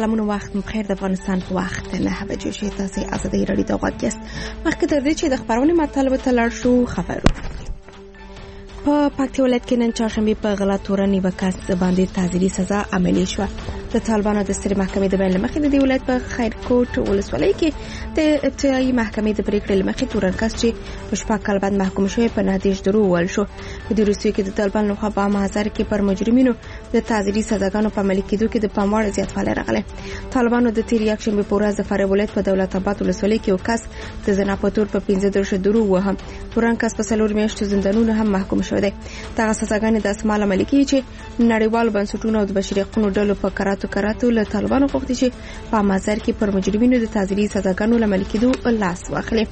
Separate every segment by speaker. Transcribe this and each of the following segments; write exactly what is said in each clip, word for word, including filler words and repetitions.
Speaker 1: سلامونه وخت مخیر د افغانستان په وخت نه بجو شي تاسو ازادي رادیو ته غواړئ مخکې تر دې چې د خبرونې مطالبه ته لاړ شو خبرو په پکتیا ولایت کې نن چهارشنبه په غلا تورنۍ وکاس باندې تعزیري سزا عملي شو د طالبانو د سترې محکمې د بیان لمخې د ولایت په خیرکوټ ولسوالۍ کې د ابتدایي محکمې د پریکړې لمخې تورنکس چې په شپږ کال بعد محکوم شوی په نهدیش درو ول شو په دې روسیې کې د طالبانو لخوا په مهزار کې پر مجرمینو د تعزیري سزاګانو په عملي کېدو کې د پاموړ زیاتوالی راغلی طالبانو د تیر یکشنبه په ورځ د فاریاب ولایت په دولت آباد ولسوالۍ کې یو کس د زنا په تور په پنځه دېرش درو وهم تورنکس په څلور میاشتو زندانونو هم محکوم شو دی دغه سزاګانې د اسمال عملي کیږي چې نړیوال بنسټونو او د بشري حقوقو ډلو په کراتو کراتو له طالبانو غوښتي چې په مازار کې پر مجرمینو د تعزیري سزاګانو عملي کېدو لاس واخلي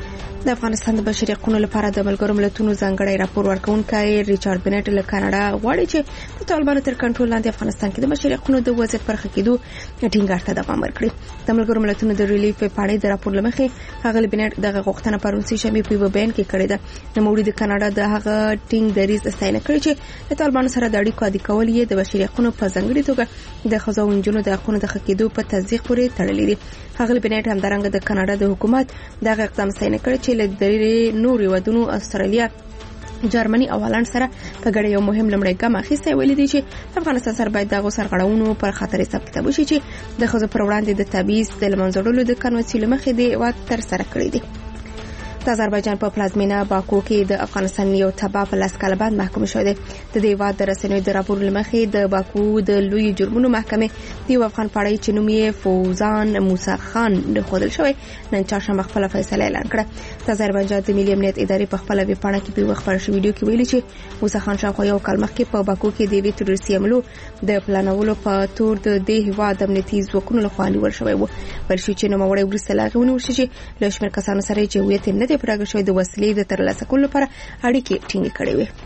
Speaker 1: د افغانستان د بشري حقوقو لپاره د ملګرو ملتونو ځانګړی راپور ورکونکي ریچارډ بنټ له کاناډا غواړي چې د طالبانو تر کنټرول لاندې افغانستان کې د بشري حقوقو د وضعیت پر ښه کېدو ټینګار ته دوام ورکړي د ملګرو ملتونو د ریلیف پاڼې د راپور لمخې هغه بنټ دغه غوښتنه پرون سه شنبه په یو بیان کې کړې ده نوموړي د کاناډا د هغه ټینګ دریځ ستاینه کړې چې د طالبانو سره د اړیکو عادي کول یې د بشري حقوقو په ځانګړي توګه د ښځو او نجونو د حقوقو د ښه کېدو په تصدیق پورې تړلې دي هغه بنټ همدارنګه د کاناډا د حکومت دغه اقدام ستاینه کړې چې له درې نور ودونو استرالیا جرمني او هالند سره په ګډه یو مهم لمړی ګام اخیسته ویل دي چې افغانستان سره باید دغه سرغړونو پر خطر حساب کتاب وشي چې د خزو پر وړاندې د تبعیض د لمنځوړلو د کنوانسیون مخې دی و تر سره کړی دي د آذربایجان په پلازمینه باکو کې د افغانستان یو تبع په لاس کال بعد محکوم شو دی د دې واد د رسنیو د راپور لمخې د باکو د لوی جرمونو محکمې دی افغان پاړی چې نوم یې فوزان موسی خان د خودل شوی نن چهارشنبه خپل فیصله اعلان کړه د آذربایجان د ملي امنیت ادارې په خپل ویب پاڼه کې په وخت پر ویډیو کې ویلي چې موسی خان شاوخوا یو کال مخکې په باکو کې د وی تروریستي عملو د پلانولو په تور د دې هیواد امنیتي ځواکونو لخوا نیول شوی وو بلشي چې نو موري ورسته لاغونه ورشي چې لښمر کسانو سره چې هویت نه دی پرګه شوی د وسلې د ترلاسه کولو لپاره اړیکې ټینګې کړې وي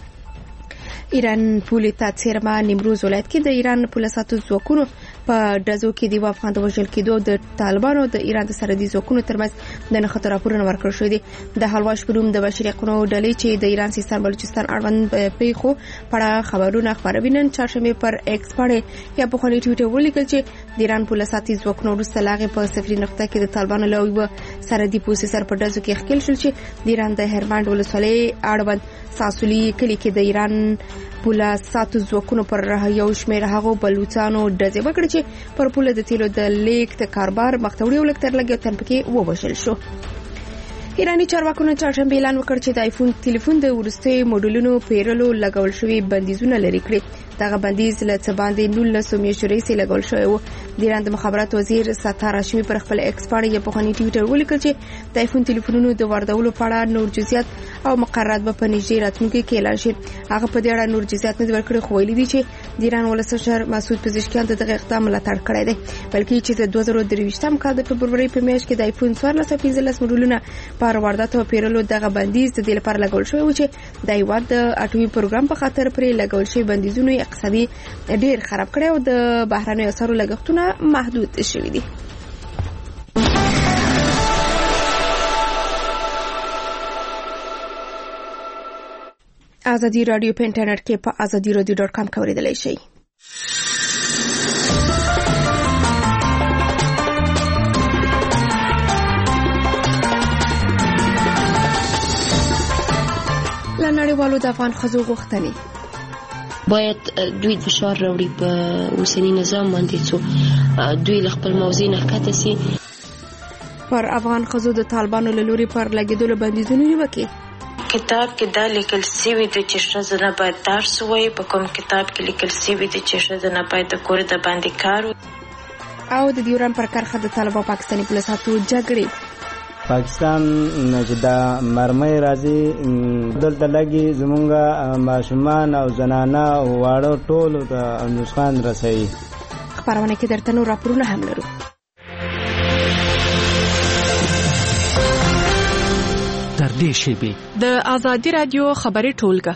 Speaker 1: ایران پولی تاتسیرما نیمروز ولایت کې د ایران پولیساتو ځواکونو په دزو کې دی افغان د وژل کېدو د طالبانو د ایران د سرحدي ځواکونو ترمنځ د نښته راپورونه ورکړل شوې دي د حلواش پروم د بشري حقوقو ډلې چې د ایران سیستان بلوچستان اړوند پیښو په خبرونه خبروي نن چهارشنبه پر ایکس باندې یا په خونی ټویټر ولیکل چې د ایران پولیساتي ځواکونو وروسته لاغې په صفري نقطه کې د طالبانو له یو سرحدي پولیسر په دزو کې ښکېل شول چې د ایران د هرمند ولسوالۍ اړوند ساسولي کلی کې د ایران پولیساتو ځواکونو پر یو شمېر هغو بلوچستانو ډزې وکړې چې پر پوله د تیلو د لیک د کاربار مختوړي ولکتر لګي تن پکې ووژل شو ایرانی چارواکو نن چهارشنبه اعلان وکړ چې د آیفون ټلیفون د ورستي موډلونو پیرلو لګول شوی بندیزونه لري کړی دغه بندیز له څه باندې نولسو میاشتو راهیسې لګول شوی و د ایران د مخابرات وزیر ستار هاشمي پر خپل ایکس باندې یو په ټویټر ولیکل چې د آیفون ټلیفونونو د واردولو په اړه نور جزئیات او مقررات به په نږدې راتلونکي کې اعلان شي هغه په دې اړه نور جزئیات نه ورکړي خو ویلي دي چې د ایران ولسمشر مسعود پزشکیان د دغه اقدام ملاتړ کړی دی بلکې چې د دوه زره درویشتم کال د فبروري په میاشت کې د آیفون څوارلس او پنځلس موډلونه پر واردات او پیرلو دغه بندیز د دې لپاره لګول شوی و چې د هیواد د اټومي پروګرام په خاطر پرې لګول شوی بندیزونه اقتصادي ډیر خراب کړي او د بهراني اثارو لګښتونه محدود شوي دي ازادي رادیو په انټرنیټ کې په ازادي رادیو ډاټ کام کې اوریدلای شئ لنړیوالو د افغان ښځو غوښتنې
Speaker 2: باید دوی فشار راوړي په اوسنی نظام باندې څو دوی له خپل موضوع نه کته سي
Speaker 1: پر افغان ښځو د طالبانو له لوري پر لګیدلو بندیزونه نیوکه
Speaker 3: کتاب کې دا لیکل سوی د چې ښځه نه باید درس ووایي په کوم کتاب کې لیکل سوی د چې ښځه نه باید د کور د باندې کار
Speaker 1: او د ډیورن پر کرخه د طالبانو پاکستاني پولیساتو جګړې
Speaker 4: پاکستان چې دا مرمۍ راځي دلته لګي زمونږه ماشومان او زنانه او واړه ټولو ته نقصان رسوي
Speaker 1: خبرونه کې درته نور راپورونه هم لرو
Speaker 5: تر دې شیبې
Speaker 1: د ازادي رادیو خبري ټولګه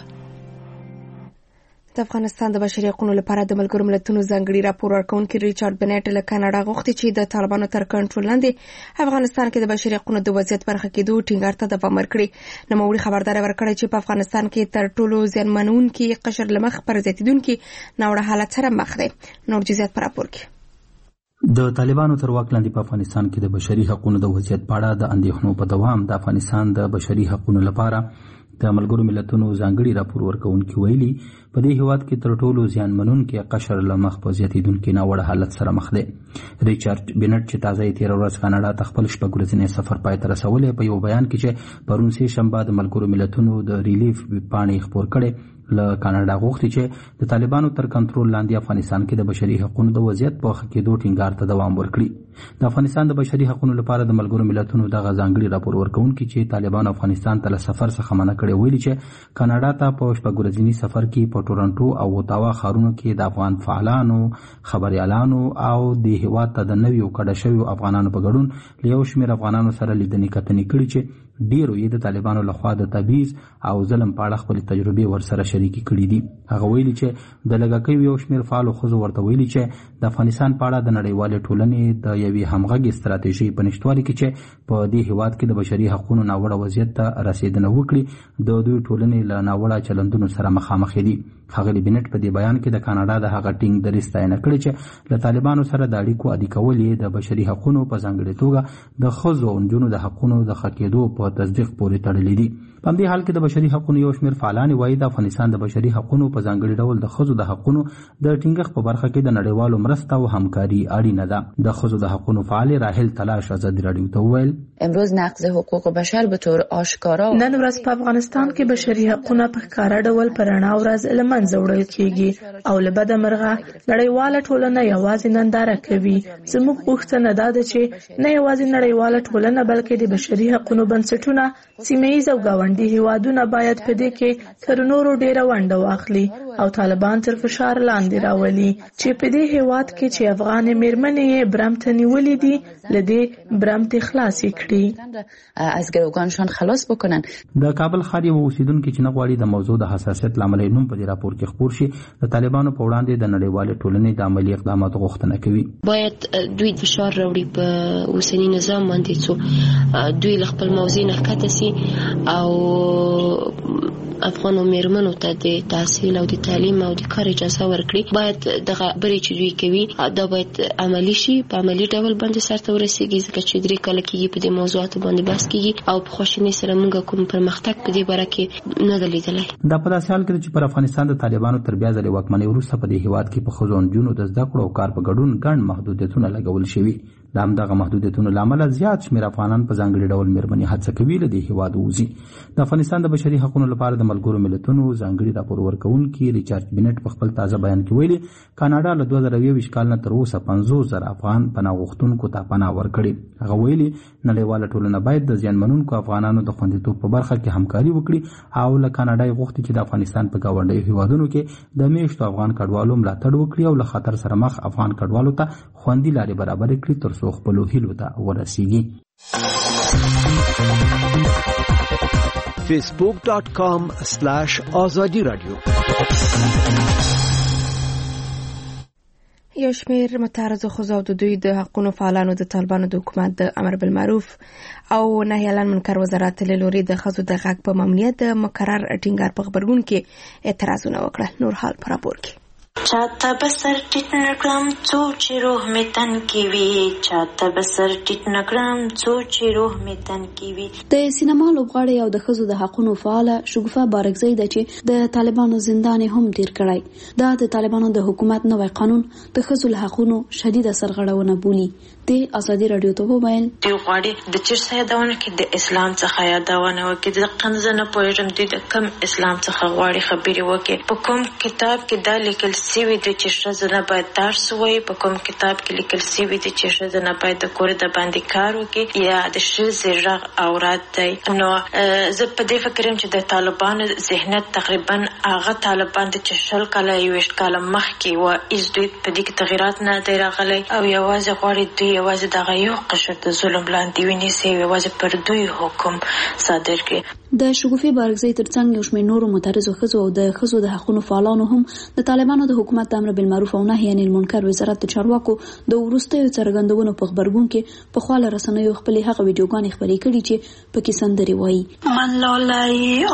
Speaker 1: د افغانستان د بشري حقوقو لپاره د ملګرو ملتونو ځانګړي راپور ورکونکي ریچارډ بنټ له کاناډا غوښتي چې د طالبانو تر کنټرول لاندې افغانستان کې د بشري حقوقو د وضعیت برخه کېدو ټینګار ته دوام ورکړي نوموړي خبرداري ورکړه چې په افغانستان کې تر ټولو زیانمنونکي قشر لمخ پر زیاتیدونکي ناوړه حالت سره مخ دی نور جزئیات پر راپور کې
Speaker 6: د طالبانو تر واک لاندې په افغانستان کې د بشري حقوقو د وضعیت په اړه د اندېښنو په دوام د افغانستان د بشري حقوقو لپاره د ملګرو ملتونو ځانګړي راپور ورکوونکي ویلي په دې هیواد کې تر ټولو زیانمنونکي قشر له مخ په زیاتېدونکي ناوړه حالت سره مخ دی. ریچارډ بینټ چې تازه یې تېره ورځ کاناډا ته خپل شپږ ورځنی سفر پای ته رسولی په یو بیان کې چې پرون سې شنبه د ملګرو ملتونو د ریلیف پاڼې خپور کړې له کاناډا غوښتي چې د طالبانو تر کنټرول لاندې افغانستان کې د بشري حقوقو د وضعیت په ښه کېدو ټینګار ته دوام ورکړي. د افغانستان د بشري حقوقو لپاره د ملګرو ملتونو دغه ځانګړي راپور ورکوونکي چې طالبانو افغانستان ته له سفر څخه منع کړی ویلي چې کاناډا ته په شپږ ورځني سفر کې په ټورنټو او اوتاوا ښارونو کې د افغان فعالانو، خبريالانو او د هیواد ته د نویو کډه شویو افغانانو په ګډون له یو شمېر افغانانو سره لیدنې کتنې کړي چې ډیرو یې د طالبانو لخوا د تبعیض او ظلم په اړه خپلې تجربې ورسره شریکې کړي دي. هغه ویلي چې د لږکیو یو شمېر فعالو ښځو ورته ویلي چې د افغانستان په اړه د نړیوالې ټولنې د یوې همغږې ستراتیژۍ په نشتوالي کې چې په دې هیواد کې د بشري حقوقو ناوړه وضعیت ته رسېدنه وکړي د دوی ټولنې له ناوړه چلندونو سره مخامخ دي. ښاغلي بینټ په دې بیان کې د کاناډا د هغه ټینګ دریځ ستاینه کړې چې له طالبانو سره د اړیکو عادي کول یې د بشري حقوقو په ځانګړې توګه د ښځو او نجونو د حقونو د ښه کېدو په تصدیق پورې تړلي دي. په همدې حال کې د بشري حقوقو یو شمېر فعالان وایي د افغانستان د بشري حقوقو په ځانګړي ډول د ښځو د حقونو د ټینګښت په برخه کې د نړیوالو مرسته او همکاري اړینه ده. د ښځو د حقونو فعال راحل تلاش ازادي راډیو ته وویل
Speaker 7: امروز نقض حقوق بشر به طور آشکارا
Speaker 8: نن ورځ په افغانستان کې بشري حقوقونه په ښکاره ډول په رڼا ورځ له منځه وړل کېږي او له بده مرغه نړیواله ټولنه یوازې ننداره کوي. زموږ غوښتنه دا ده چې نه یوازې نړیواله ټولنه بلکې د بشري حقوقو بنسټونه سیمه ییز او ګاونډي هیوادونه باید په دې کې تر نورو ډیره ونډه واخلي او طالبان تر فشار لاندې راولي چې په دې هیواد کې چې افغان میرمنې یې برمته نیولې دي له دې برمته خلاصې کړي
Speaker 7: از گروگانشان خلاص بکنن.
Speaker 6: د کابل ښار یو اوسیدونکي چې نه غواړي د موضوع د حساسیت له امله نوم په دې راپور کې خپور شي د طالبانو په وړاندې د نړیوالې ټولنې د عملي اقداماتو غوښتنه کوي.
Speaker 2: باید دوی فشار راوړي په اوسني نظام باندې څو دوی له خپل موضوع نه ښکته سي او افغانو میرمنو ته د تحصیل او د تعلیم او د کار اجازه ورکړي. باید دغه بري چې دوی کوي دا باید عملی شي، په عملی ډول باندې سرته ورسیږي ځکه چې درې کاله کېږي په دې موضوعاتو باندې بحث کېږي او په خواشینۍ سره موږ کوم پرمختګ په دې باره کې نه دی لیدلی.
Speaker 6: دا په داسې حال کې چې پر افغانستان د طالبانو تر بیا ځلې واکمنۍ وروسته په دې هیواد کې په ښځو او نجونو د زده کړو او کار په ګډون ګڼ محدودیتونه لګول شوي. د همدغه محدودیتونو له امله زیات شمېر افغانان په ځانګړي ډول میرمنې هڅه کوي له دې هیواد ووځي. د افغانستان د بشري حقوقو لپاره د ملګرو ملتونو ځانګړي راپور ورکوونکي ریچارډ بینټ په خپل تازه بیان کې ویلي کاناډا له دوه زره یوویشت کال نه تر اوسه پنځوس زره افغان پناه غوښتونکو ته پناه ورکړې. هغه ویلي نړیواله ټولنه باید د زیانمنونکو افغانانو د خوندیتوب په برخه کې همکاري وکړي او له کاناډا یې غوښتي چې د افغانستان په ګاونډیو هیوادونو کې د میشتو افغان کډوالو ملاتړ وکړي او له خطر سره مخ افغان کډوالو ته خوندي لارې برابر کړي تر څو خپلو هیلو ته ورسیږي.
Speaker 5: فیسبوک ډاٹ کام سلاش آزادی رادیو.
Speaker 1: یو شمېر متعرضو ښځو او د دوی د حقونو فعالانو د طالبانو د حکومت د امر بالمعروف او نهي عن المنکر وزارت له لوري د ښځو د حق په ممنوعیت د مقرر ټینګار په خبرګون کې اعتراضونه وکړل. نور حال پر راپور کې
Speaker 3: چاته بسر ټیټ نکړم څو چې روح می تن کی وی چاته بسر ټیټ نکړم څو چې روح می تن کی وی.
Speaker 9: د سینما لوبغاړی او د ښځو د حقونو فعاله شګوفه بارکزی ده چې د طالبانو زندان هم تیر کړی. دا د طالبانو د حکومت نوې قانون د ښځو له حقونو شدیده سرغړونه بولي. د ازادي رادیو ته وویل
Speaker 3: دی غواړي د چیرته یادونه کې د اسلام څخه یادونه وکړي. د قنځنه پوهېږم دوی د کم اسلام څخه غواړي خبرې وکړي. په کوم کتاب کې دا لیکل سوي دي چې ښځه نه باید درس ووایي، په کوم کتاب کې لیکل سوي دي چې ښځه نه باید د کور د باندې کار وکړي یا د ښځې غږ عورت دی. نو زه په دې فکر یم چې د طالبانو ذهنیت تقریبا هغه طالبان دي چې شل کاله یوویشت کاله مخکې وه هېڅ دوی په دې کې تغیرات نه دی راغلی او یوازې غواړي دوی یوازې دغه یو قشر د ظلم لاندې ونیسي، یوازې پر دوی حکم صادر کړي.
Speaker 9: د شګوفې بارګزۍ ترڅنګ یو شمېر نورو معترضو ښځو او د ښځو د حقوقو فعالانو هم د طالبانو د حکومت د امر بالمعروف او نهي عن المنکر وزارت د چارواکو د وروستیو څرګندونو په خبرګون کې په خواله رسنیو خپلې هغه ویډیوګانې خپرې کړي چې پکې سندرې وایي.
Speaker 8: من لالای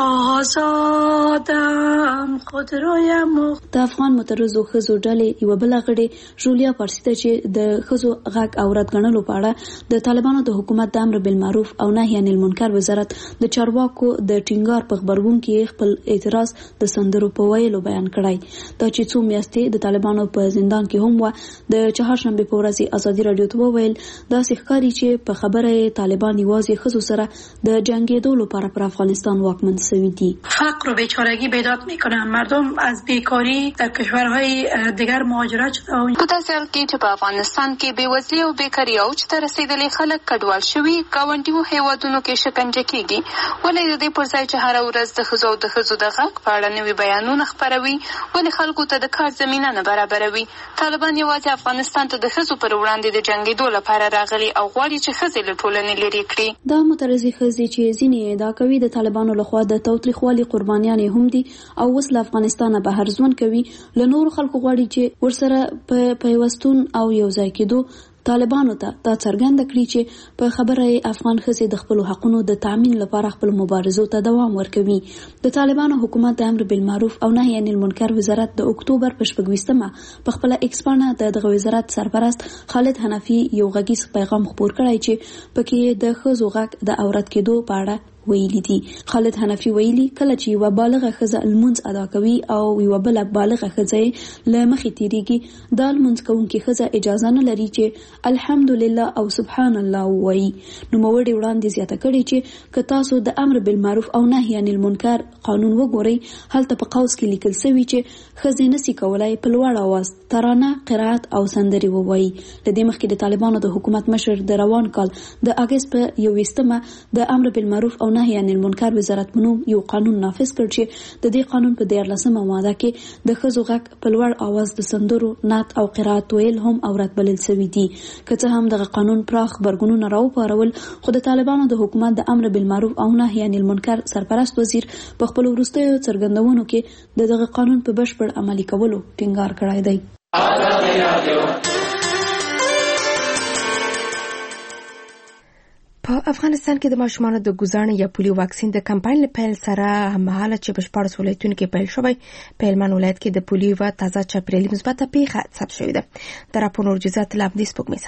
Speaker 8: آزادم خودرویم.
Speaker 9: د افغان معترضو ښځو ډلې یوه بله غړې ژولیا پارسي ته چې د ښځو غږ او رد ګڼلو په اړه د طالبانو د حکومت د امر بالمعروف او نهي عن المنکر وزارت د چارواکو د ټینګار په خبرګون کې خپل اعتراض د سندرو په ویلو بیان کړی. دا چې څو میاشتې د طالبانو په زندان کې هم و. د چهارشنبې په ورځ ازادي راډیو ته وویل داسې ښکاري چې په خبره طالبان یوازې ښځو سره د جنګېدو لپاره پر افغانستان واکمن شوي دي.
Speaker 8: فقر و بیچارگی بیداد میکنن. مردم از بیکاری در کشورهای دیگر مهاجرت شده.
Speaker 10: په داسې حال کې چې په افغانستان کې بېوزلي او بیکاري اوج ته رسېدلي خلک کډوال شوي ګاونډیو هېوادونو کې شکنجه کېږي. ولې د دې پر ځای چې هره ورځ د ښځو او د ښځو د غږ په اړه نوي بیانونه خپروي ولې خلکو ته د کار زمینه نه برابروي؟ طالبان یوازې افغانستان ته د ښځو پر وړاندې د جنګېدو لپاره راغلي او غواړي چې ښځې له ټولنې لرې کړي.
Speaker 9: دا مترضي ښځې چې ځینې ادعا کوي د طالبانو لخوا د تاوتریخوالي قربانیانې هم دي او اوس له افغانستانه بهر ژوند کوي، له نورو خلکو غواړي چې ورسره په پیوستون او یو ځای کېدو طالبانو ته دا څرګنده کړي چې په خبره افغان ښځې د خپلو حقونو د تامین لپاره خپل مبارزو ته دوام ورکوي. د طالبانو حکومت د امر بالمعروف او نهي عن المنکر وزارت د اکتوبر په شپږویشتمه په خپله ایکس پاڼه د دغه وزارت سرپرست خالد حنفي یو غږیز پیغام خپور کړی چې پکې د ښځو غږ د عورت کېدو په اړه ویلي دي. خالد حنفي ویلي کله چې یوه بالغه ښځه لمونځ ادا کوي او یوه بله بالغه ښځه یې له مخې تېرېږي دا لمونځ کوونکې ښځه اجازه نه لري چې الحمدلله او سبحان الله ووایي. نوموړې وړاندې زیاته کړې چې که تاسو د امر بالمعروف او نهي عن المنکر قانون وګورئ هلته په قوس کې لیکل شوي چې ښځې نسي کولی په لوړ اواز ترانه قرائت او سندرې ووایي. له دې مخکې د طالبانو د حکومت مشر د روان کال د اګست په یوویشتمه د امر بالمعروف او نهي عن المنکر وزارت په نوم یو قانون نافذ کړ چې د دې قانون په دیارلسمه ماده کې د ښځو غږ په لوړ اواز د سندرو نعت او قرائت ویل هم عورت بلل شوي دي. که څه هم دغه قانون پراخ غبرګونونه راوپارول خو د طالبانو د حکومت د امر بالمعروف او نهي عن المنکر سرپرست وزیر په خپلو وروستیو څرګندونو کې د دغه قانون په بشپړ عملي کولو ټینګار کړی دی.
Speaker 1: په افغانستان کې د ماشومانو د ګوزانې یا پولیو واکسین د کمپاین له پیل سره هممهاله چې په شپاړس ولایتونو کې پیل شوی په هلمند ولایت کې د پولیو یوه تازه چاپیریالي مثبته پیښه ثبت شوې ده. د راپور نور جزئیات له همدې سپوږمۍ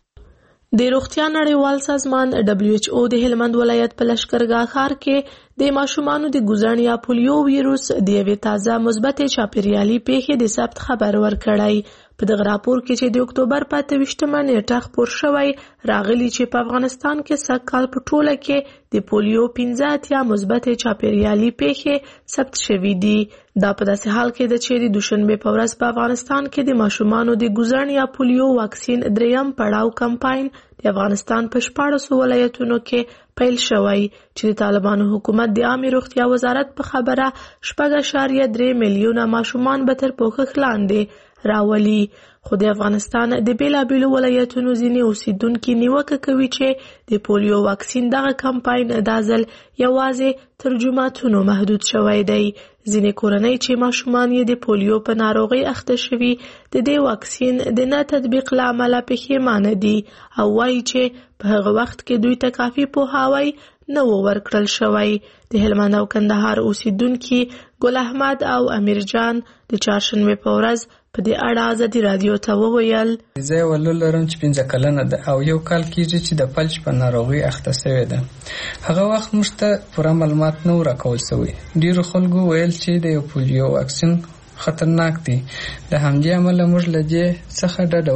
Speaker 1: څخه.
Speaker 8: د روغتیا نړیوال سازمان دبلیو ایچ او د هلمند ولایت په لشکرګاه ښار کې د ماشومانو د ګوزانې یا پولیو ویروس د یوې تازه مثبتې چاپیریالي پیښې د ثبت خبر ورکړی. په دغه راپور کې چې د اکتوبر په اته ویشتمه نیټه خپور شوی راغلی چې په افغانستان کې سږ کال په ټوله کې د پولیو پنځه اتیا مثبتې چاپیریالي پیښې ثبت شوي دي. دا په داسې حال کې ده چې د دوشنبې په ورځ په افغانستان کې د ماشومانو د ګوزانې یا پولیو واکسین دریم پړاو کمپاین د افغانستان په شپاړسو ولایتونو کې پیل شوی چې د طالبانو حکومت د عامې روغتیا وزارت په خبره شپږ اعشاریه درې میلیونه ماشومان به تر پوښښ لاندې راولي. خو د افغانستان د بیلابیلو ولایتونو ځینې اوسیدونکي نیوکه کوي چې د پولیو واکسین دغه کمپاین دا ځل یوازې تر جوماتونو محدود شوی دی. ځینې کورنۍ چې ماشومان یې د پولیو په ناروغۍ اخته شوي د دې واکسین د نه تطبیق له امله پښیمانه دي او وایي چې په هغه وخت کې دوی ته کافي پوهاوی نه و ورکړل شوی. د هلمند او کندهار اوسیدونکي ګل احمد او امیر جان د چهارشنبې په ورځ په دې اړه ازادي راډیو ته وویل
Speaker 11: زه یو لور لرم چې پنځه کلنه ده او یو کال کېږي چې د فلج په ناروغۍ اخته شوې ده. هغه وخت موږ ته پوره معلومات نه و راکول شوي. ډېرو خلکو ویل چې د یو پولیو واکسین خطرناک دی. د همدې امله موږ له دې څخه ډډه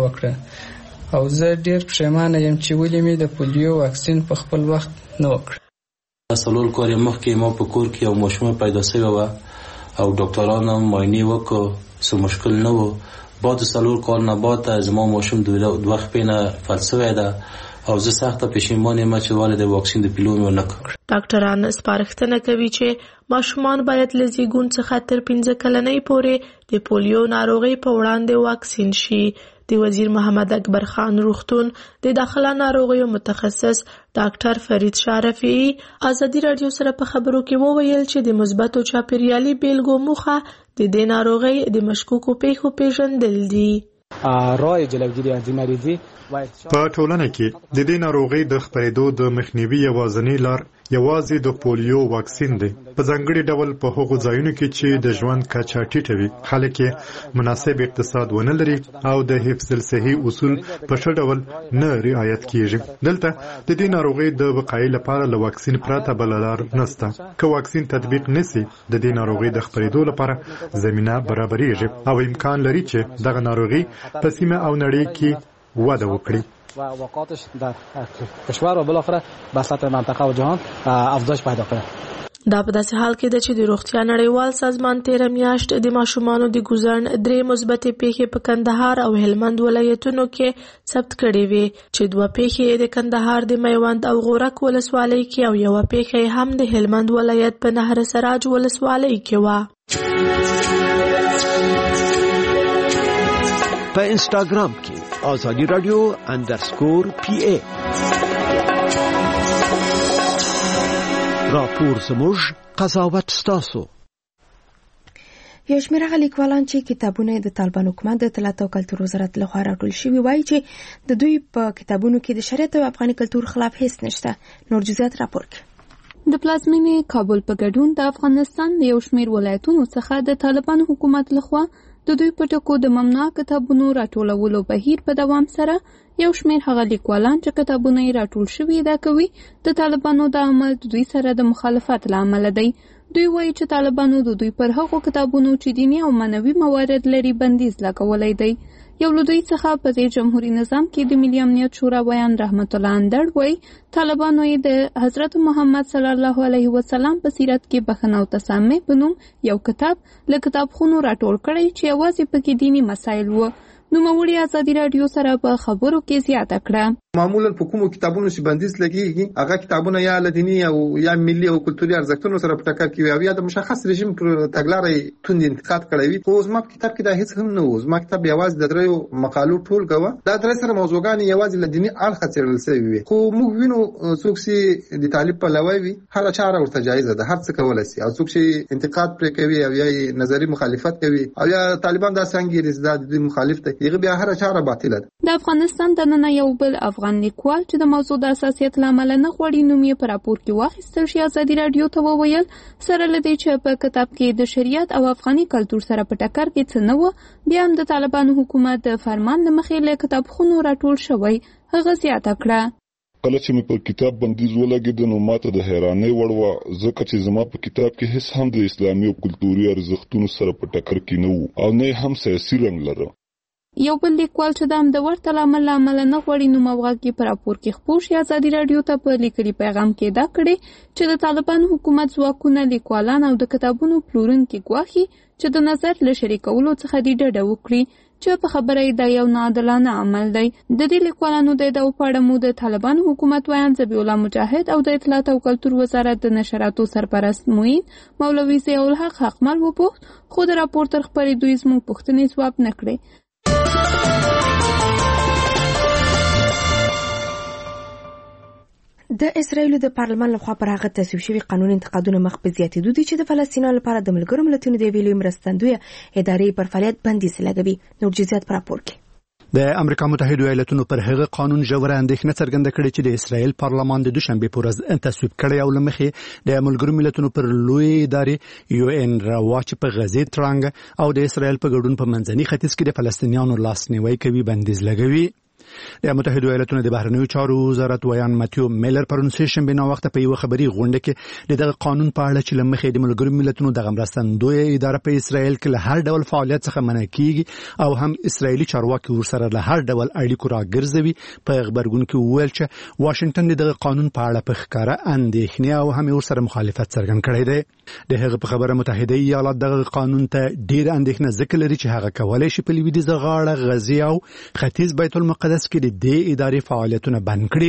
Speaker 11: وکړه او زه ډېر پښیمانه یم چې ولې مې د پولیو واکسین په خپل وخت نه وکړ.
Speaker 12: څلور کال مخکې ما په کور کې یو ماشوم پیدا شوی و او ډاکټرانو معاینې وکړ څه مشکل نه و. بعد څلور کال نه بعد زما ماشوم دوه خپې نه فلج شوی ده او زه سخته پښیمانه یم چې ولې د واکسین د پیلو مې ونه کړ.
Speaker 8: ډاکټران سپارښتنه کوي چې ماشومان باید له زیږون څخه تر پنځه کلنۍ پورې د پولیو ناروغۍ په وړاندې واکسین شي. د وزیر محمد اکبر خان روغتون د داخله ناروغیو متخصص ډاکټر فرید شارفی ازادي رادیو سره په خبرو کې وویل چې د مثبتو چاپیریالي بیلګو موخه د دې ناروغۍ د مشکوکو پیښو پیژندل دي.
Speaker 13: رای جلوگیری از این مریضی
Speaker 14: په ټولنه کې د دې ناروغۍ د خپرېدو د مخنیوي یوازینی لار یوازې د پولیو واکسین دی. په ځانګړي ډول په هغو ځایونو کې چې د ژوند کچه ټیټه وي، خلک یې مناسب اقتصاد ونه لري او د حفظ الصحي اصول په ښه ډول نه رعایت کیږي. دلته د دې ناروغۍ د وقایې لپاره له واکسین پرته بله لار نشته. که واکسین تطبیق نشي، د دې ناروغۍ د خپرېدو لپاره زمینه برابرېږي او امکان لري چې دغه ناروغي په سیمه او نړۍ کې وده وکړي
Speaker 13: و واقعاتش در کشور و بالاخره به سطح منطقه و جهان افزایش پیدا کړي.
Speaker 8: دا په داسې حال کې ده چې د روغتیا نړیوال سازمان تیره میاشت د ماشومانو د ګوزن درې مثبتې پیښې په کندهار او هلمند ولایتونو کې ثبت کړې وې، چې دوه پیښې د کندهار د میوند او غورک ولسوالۍ کې او یوه پیښه هم د هلمند ولایت په نهر سراج ولسوالۍ کې وه.
Speaker 5: په انسټاګرام کې آزادی رادیو اندرسکور پی ای راپور زموږ قضاوت ستاسو.
Speaker 1: یو شمېر هغه لیکوالان چې کتابونه د طالبان حکومت د اطلاعات او کلتور وزارت لخوا راټول شوي وایي چې د دوی په کتابونو کې د شریعت او افغاني کلتور خلاف هیڅ نشته. نور جزئیات راپور کوي.
Speaker 15: د پلازمینې کابل په ګډون د افغانستان د یو شمېر ولایتونو څخه د طالبان حکومت لخوا د دوی په ټکو د ممنوع کتابونو راټولولو بهیر په دوام سره یو شمېر هغه لیکوالان چې کتابونه یې راټول شوي ادعا کوي د طالبانو د عمل د دوی سره د مخالفت له امله دی. دوی وایي چې طالبانو د دوی پر هغو کتابونو چې دیني او معنوي موارد لري بندیز لګولی دی. یو له دوی څخه په دې جمهوریت نظام کې د ملي امنیت شورا ویان رحمت الله اندړ وایي طالبانو یې د حضرت محمد صلی الله علیه وسلم په سیرت کې بخښنه او تسامح په نوم یو کتاب له کتابخونو راټول کړی چې یوازې پکې دیني مسایل وو. نوموړي ازادي رادیو سره په خبرو کې زیاته کړه.
Speaker 16: معمولا په کومو کتابونو چې بندیز لګیږي هغه کتابونه یا لدینی او یا ملي او کلتوري ارزښتونو سره په ټکر کې وي یا د مشخص رژیم پر تګلارې توند انتقاد کړی وي. خو زما په کتاب کې دا هیڅ هم نه و. زما کتاب یوازې د دریو مقالو ټولګه وه. دا درې سره موضوعګانې یوازې لدینی اړخه څېړل شوي وي. خو موږ وینو څوک چې د طالب پلوی وي هره چاره ورته جایزه ده، هر څه کولی شي، او څوک چې انتقاد پرې کوي او یا نظري مخالفت کوي او یا طالبان داسې انګېري چې د دوی مخالف دی، هغه بیا هره چاره باطله ده.
Speaker 15: د افغانستان دننه یو بل افغان لیکوال چې د موضوع د اساسیت له امله نه غواړي نوم یې په راپور کې واخیستل شي ازادي رادیو ته وویل سره له دې چې په کتاب کې د شریعت او افغاني کلتور سره په ټکر کې څه نه وه، بیا هم د طالبانو حکومت د فرمان له مخې له کتابخونو راټول شوی. هغه زیاته کړه
Speaker 17: کله چې مې پر کتاب بندیز ولګېد نو ماته د حیرانۍ وړ وه، ځکه چې زما په کتاب کې هیڅ هم د اسلامي او کلتوري ارزښتونو سره په ټکر کې نه وو او نه هم سیاسي رنګ لره.
Speaker 15: یو بل لیکوال چې د همدورد تلامل له امله نه غواړي نوم او غږ یې په راپور کې خپور شي ازادي رادیو ته په لیکلي پیغام کې ادعا کړې چې د طالبانو حکومت ځواکونه لیکوالان او د کتابونو پلورونکي ګواښي چې د نظر له شریکولو څخه دې ډډه وکړي، چې په خبره یې دا یو ناعادلانه عمل دی. د دې لیکوالانو د ادعاو په اړه مو د طالبانو حکومت ویان ذبیح الله مجاهد او د اطلاعات او کلتور وزارت د نشراتو سرپرست معین مولوي ضیاء الحق حقمل وپوښت، خو د راپور تر خپرېدو یې زموږ پوښتنې ځواب نه کړې.
Speaker 1: د اسرایلو د پارلمان لخوا پر هغه تصویب شوي قانون انتقادونه مخ په زیاتېدو دي چې د فلسطینیانو لپاره د ملګرو ملتونو د یوې لویې مرستندویه ادارې پر فعالیت بندیز لګوي. نور جزئیات په راپور کې.
Speaker 18: د امریکا متحده ایالاتونو پر هغه قانون ژوره اندېښنه څرګنده کړې چې د اسرایل پارلمان د دوشنبه په ورځ تصویب کړی او له مخې د ملګرو ملتونو پر لوی ادارې یو ان راواچ په غزې ترانګ او د اسرایل په ګډون په منځني ختیځ کې د فلسطینیانو لاسنیوي کوي بندیز لګوي. د متحده ایالاتونو د بهرنیو چارو وزارت ویان ماتیو میلر پرون سه شنبه نو وخت په یو خبري غونډه کې دغه قانون په اړه چې لمخې د ملګرو ملتونو د مرستندوی اداره په اسرایل کې له هر ډول فعالیت څخه منع کیږي او هم اسرایلی چارواکي ورسره له هر ډول اړیکو راګرځوي. په خبرګون کې وویل چې واشنگټن دغه قانون په اړه په ښکاره اندېښنه او هم ورسره مخالفت څرګند کړی دی. د هغه په خبره متحده ایالات دغه قانون ته ډیر اندېښنه ذکر لري چې هغه کولای شي په لویدیځه غاړه غزې او ختیځ بیت المقدس کې د دې ادارې فعالیتونه بند کړي.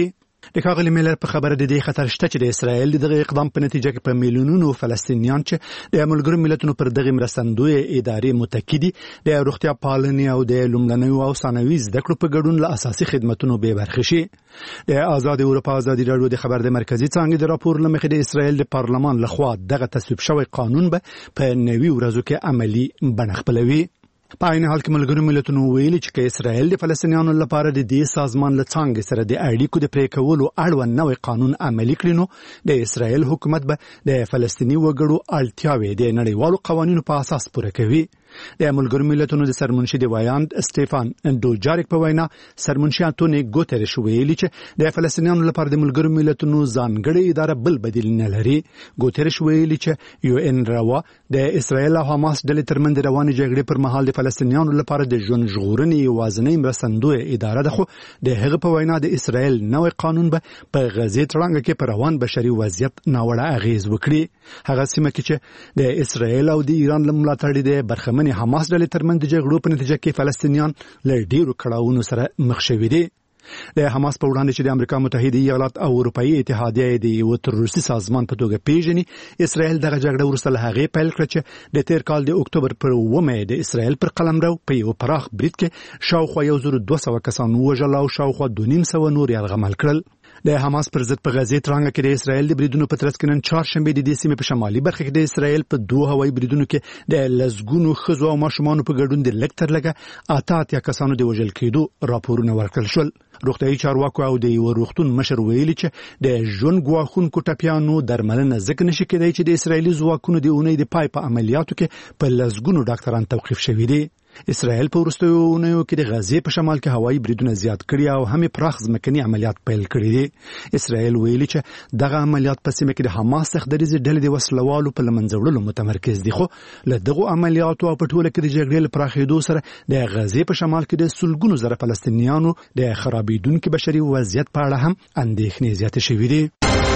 Speaker 18: د ښاغلي میلر په خبره د دې خطر شته چې د اسرایل دغه اقدام په نتیجه کې په میلیونونو فلسطینیان چې د ملګرو ملتونو پر دغه مرستندوی ادارې متکی دي د روغتیا پالنې او د لومړنیو او ثانوي زده کړو په ګډون له اساسي خدماتونو بې برخې شي. د آزاد اروپا ازادي راډیو د خبر د مرکزی څانګې د راپور لمخې د اسرایل د پارلمان لخوا دغه تصویب شوی قانون به په نوي ورځو کې عملی بڼه خپلوي. په عین حال کې ملګرو ملتونو ویلي چې اسرائیل د فلسطینیانو لپاره د دې سازمان له څنګه سره د اړیکو د پرې کولو اړوند نوې قانون عملي کړي نو د اسرائیل حکومت به د فلسطیني وګړو اړتیاوې د نړیوالو قوانینو په اساس پوره کوي. د ملګرو ملتونو د سرمنشي د وایاند سټيفان دوجاریک په وینا سرمنشي انټونی ګوتریش ویلي چې د فلسطینیانو لپاره د ملګرو ملتونو ځانګړې اداره بل بدیل نه لري. ګوتریش ویلي چې یو ان راوا د اسرائیل او حماس ډلې ترمنځ روانې جګړې پر مهال د فلسطینیانو لپاره د ژوند ژغورنې یوازینۍ مرستندوی اداره ده، خو د هغه په وینا د اسرائیل نوې قانون به په غزې تړانګه کې پر روان بشري وضعیت ناوړه اغیز وکړي. هغه سیمه کې چې د اسرائیل او د ایران له ملاتړ د برخمن حماس ډلې ترمنځ د جګړو په نتیجه کې فلسطینیان له ډیرو کړاوونو سره مخ شوي دي. د حماس په وړاندې چې د امریکا متحده ایالات او اروپאי اتحادیه د یو تروریستي سازمان په توګه پیژني، اسرائیل دغه جګړه وروسته له هغې پیل کړه چې د تیر کال د اکتوبر پر اوومه د اسرائیل پر قلمرو په یو پراخ برید کې شاوخوا یو زر دوه سوه کسان ووژل او شاوخوا دوه نیم سوه نور یرغمل کړل. د حماس پر ضد په غزې تړانګه کې د اسرائیل د بریدونو په ترڅ کې نن چهارشنبه د دې سیمې په شمالي برخه کې د اسرائیل په دوه هوایي بریدونو کې د لزګونو ښځو او ماشومانو په ګډون د لږ تر لږه اته اتیا کسانو د وژل کېدو راپورونه ورکړل شول. روغتیايي چارواکو او د یو روغتون مشر ویلي چې د ژوند ګواښونکو ټپیانو درملنه ځکه نشي کېدای چې د اسرائیلي ځواکونو د اونۍ د پای په عملیاتو کې په لزګونو ډاکټران توقیف شوي دي. اسرائیل په وروستیو اونیو کې د غزې په شمال کې هوایي بریدونه زیات کړي او هم پراخ ځمکني عملیات پیل کړي دي. اسرائیل ویلي چې دغه عملیات په سیمه کې د حماس سختدریزې ډلې د وسلوالو په لمنځه وړلو متمرکز دي، خو له دغو عملیاتو او په ټوله کې د جګړې له پراخېدو سره د غزې په شمال کې د سلګونو زره فلسطینیانو د خرابېدونکي بشري وضعیت په اړه هم اندېښنې زیاتې شوې دي.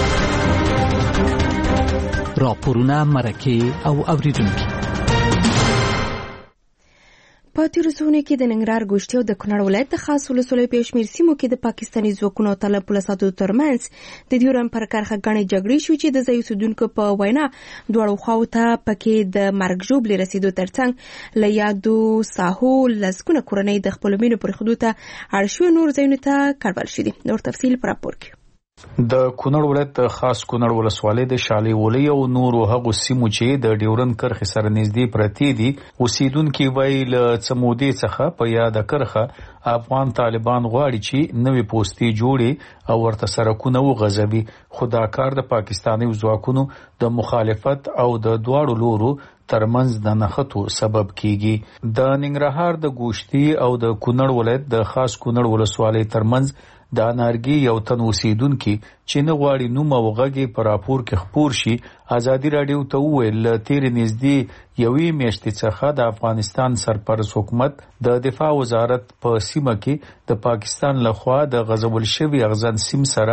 Speaker 19: راپورونه مرکه او اوریدونکي
Speaker 1: په تیرو څوونو کې د ننګرهار ګوشتي او د کونړ ولایت د خاص ولسوالیو په شمېر سیمو کې د پاکستاني ځواکونو او طالب پولیسو ترمنځ د ډیورنډ پر کرښه ګڼې جګړې شوې چې د ځایي اوسېدونکو په وینا دواړو خواوو ته پکې د مرګ ژوبلې رسېدو ترڅنګ له یادو ساحو لسګونه کورنۍ د خپلو مینو پرېښودو ته اړ شوي نور ځایونو ته کډوال شوي دي. نور تفصیل په راپور کې.
Speaker 20: د کونړ ولایت خاص کونړ ولسوالۍ د شالي ولي او نورو هغو سیمو چې د ډیورنډ کرښې سره نږدې پرتې دي اوسیدونکي وایي له څه مودې څخه په یاده کرښه افغان طالبان غواړي چې نوې پوستې جوړې او ورته سړکونه وغځوي، خو دا کار د پاکستاني ځواکونو د مخالفت او د دواړو لورو ترمنځ د نښتو سبب کیږي. د ننګرهار د ګوشتي او د کونړ ولایت د خاص کونړ ولسوالۍ ترمنځ د انارګي یو تن اوسیدونکي چې نه غواړي نوم او غږ په راپور کې خپور شي ازادي راډیو ته وویل له تیرې نږدې یوې میاشتې څخه د افغانستان سرپرست حکومت د دفاع وزارت په سیمه کې د پاکستان لخوا د غزول شوي اغزن سیم سره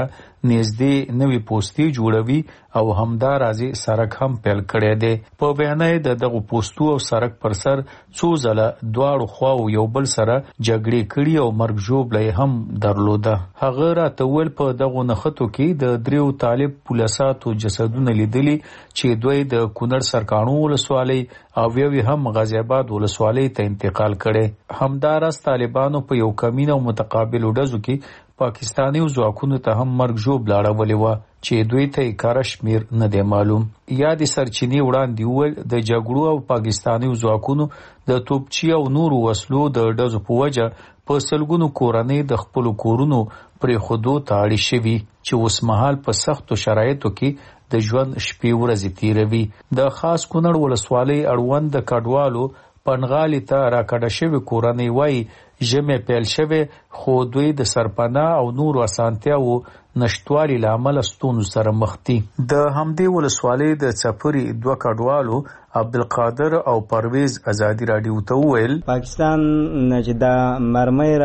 Speaker 20: نږدې نوې پوستې جوړوي او همدارازې سړک هم پیل کړی دی. په بیان یې د دغو پوستو او سړک پر سر څو ځله دواړو خواو یو بل سره جګړې کړي او مرګ ژوبله هم درلوده. هغه راته ویل په دغو نښتو کې د دریو طالب پولیساتو جسدونه لیدلي چې دوی د کونړ سرکاڼو ولسوالۍ او یو هم غازی آباد ولسوالۍ ته انتقال کړي. همداراز طالبانو په یو کمین او متقابل ډزو کې پاکستاني ځواکونو ته هم مرګ ژوبله اړولې وه چې دوی ته یې کاره شمیر نه دی معلوم. یادې سرچینې وړاندې وویل د جګړو او پاکستاني ځواکونو د توپچي او نورو وسلو د ډزو په وجه په سلګونو کورنۍ د خپلو کورونو پرېښودو ته اړې شوي چې اوس مهال په سختو شرایطو کې د ژوند شپې ورځې تیروي. د خاص کونړ ولسوالۍ اړوند د کډوالو پنغالي ته راکډه شوې کورنۍ وایي ژمې پیل شوې خو دوی د سرپناه او نورو اسانتیاوو نشټوالي له امله ستونزو سره مخ دي. د همدې ولسوالۍ د څپري دوه کډوالو عبدالقادر او پرویز ازادي راډیو ته وویل
Speaker 4: پاکستان چې دا مرمۍ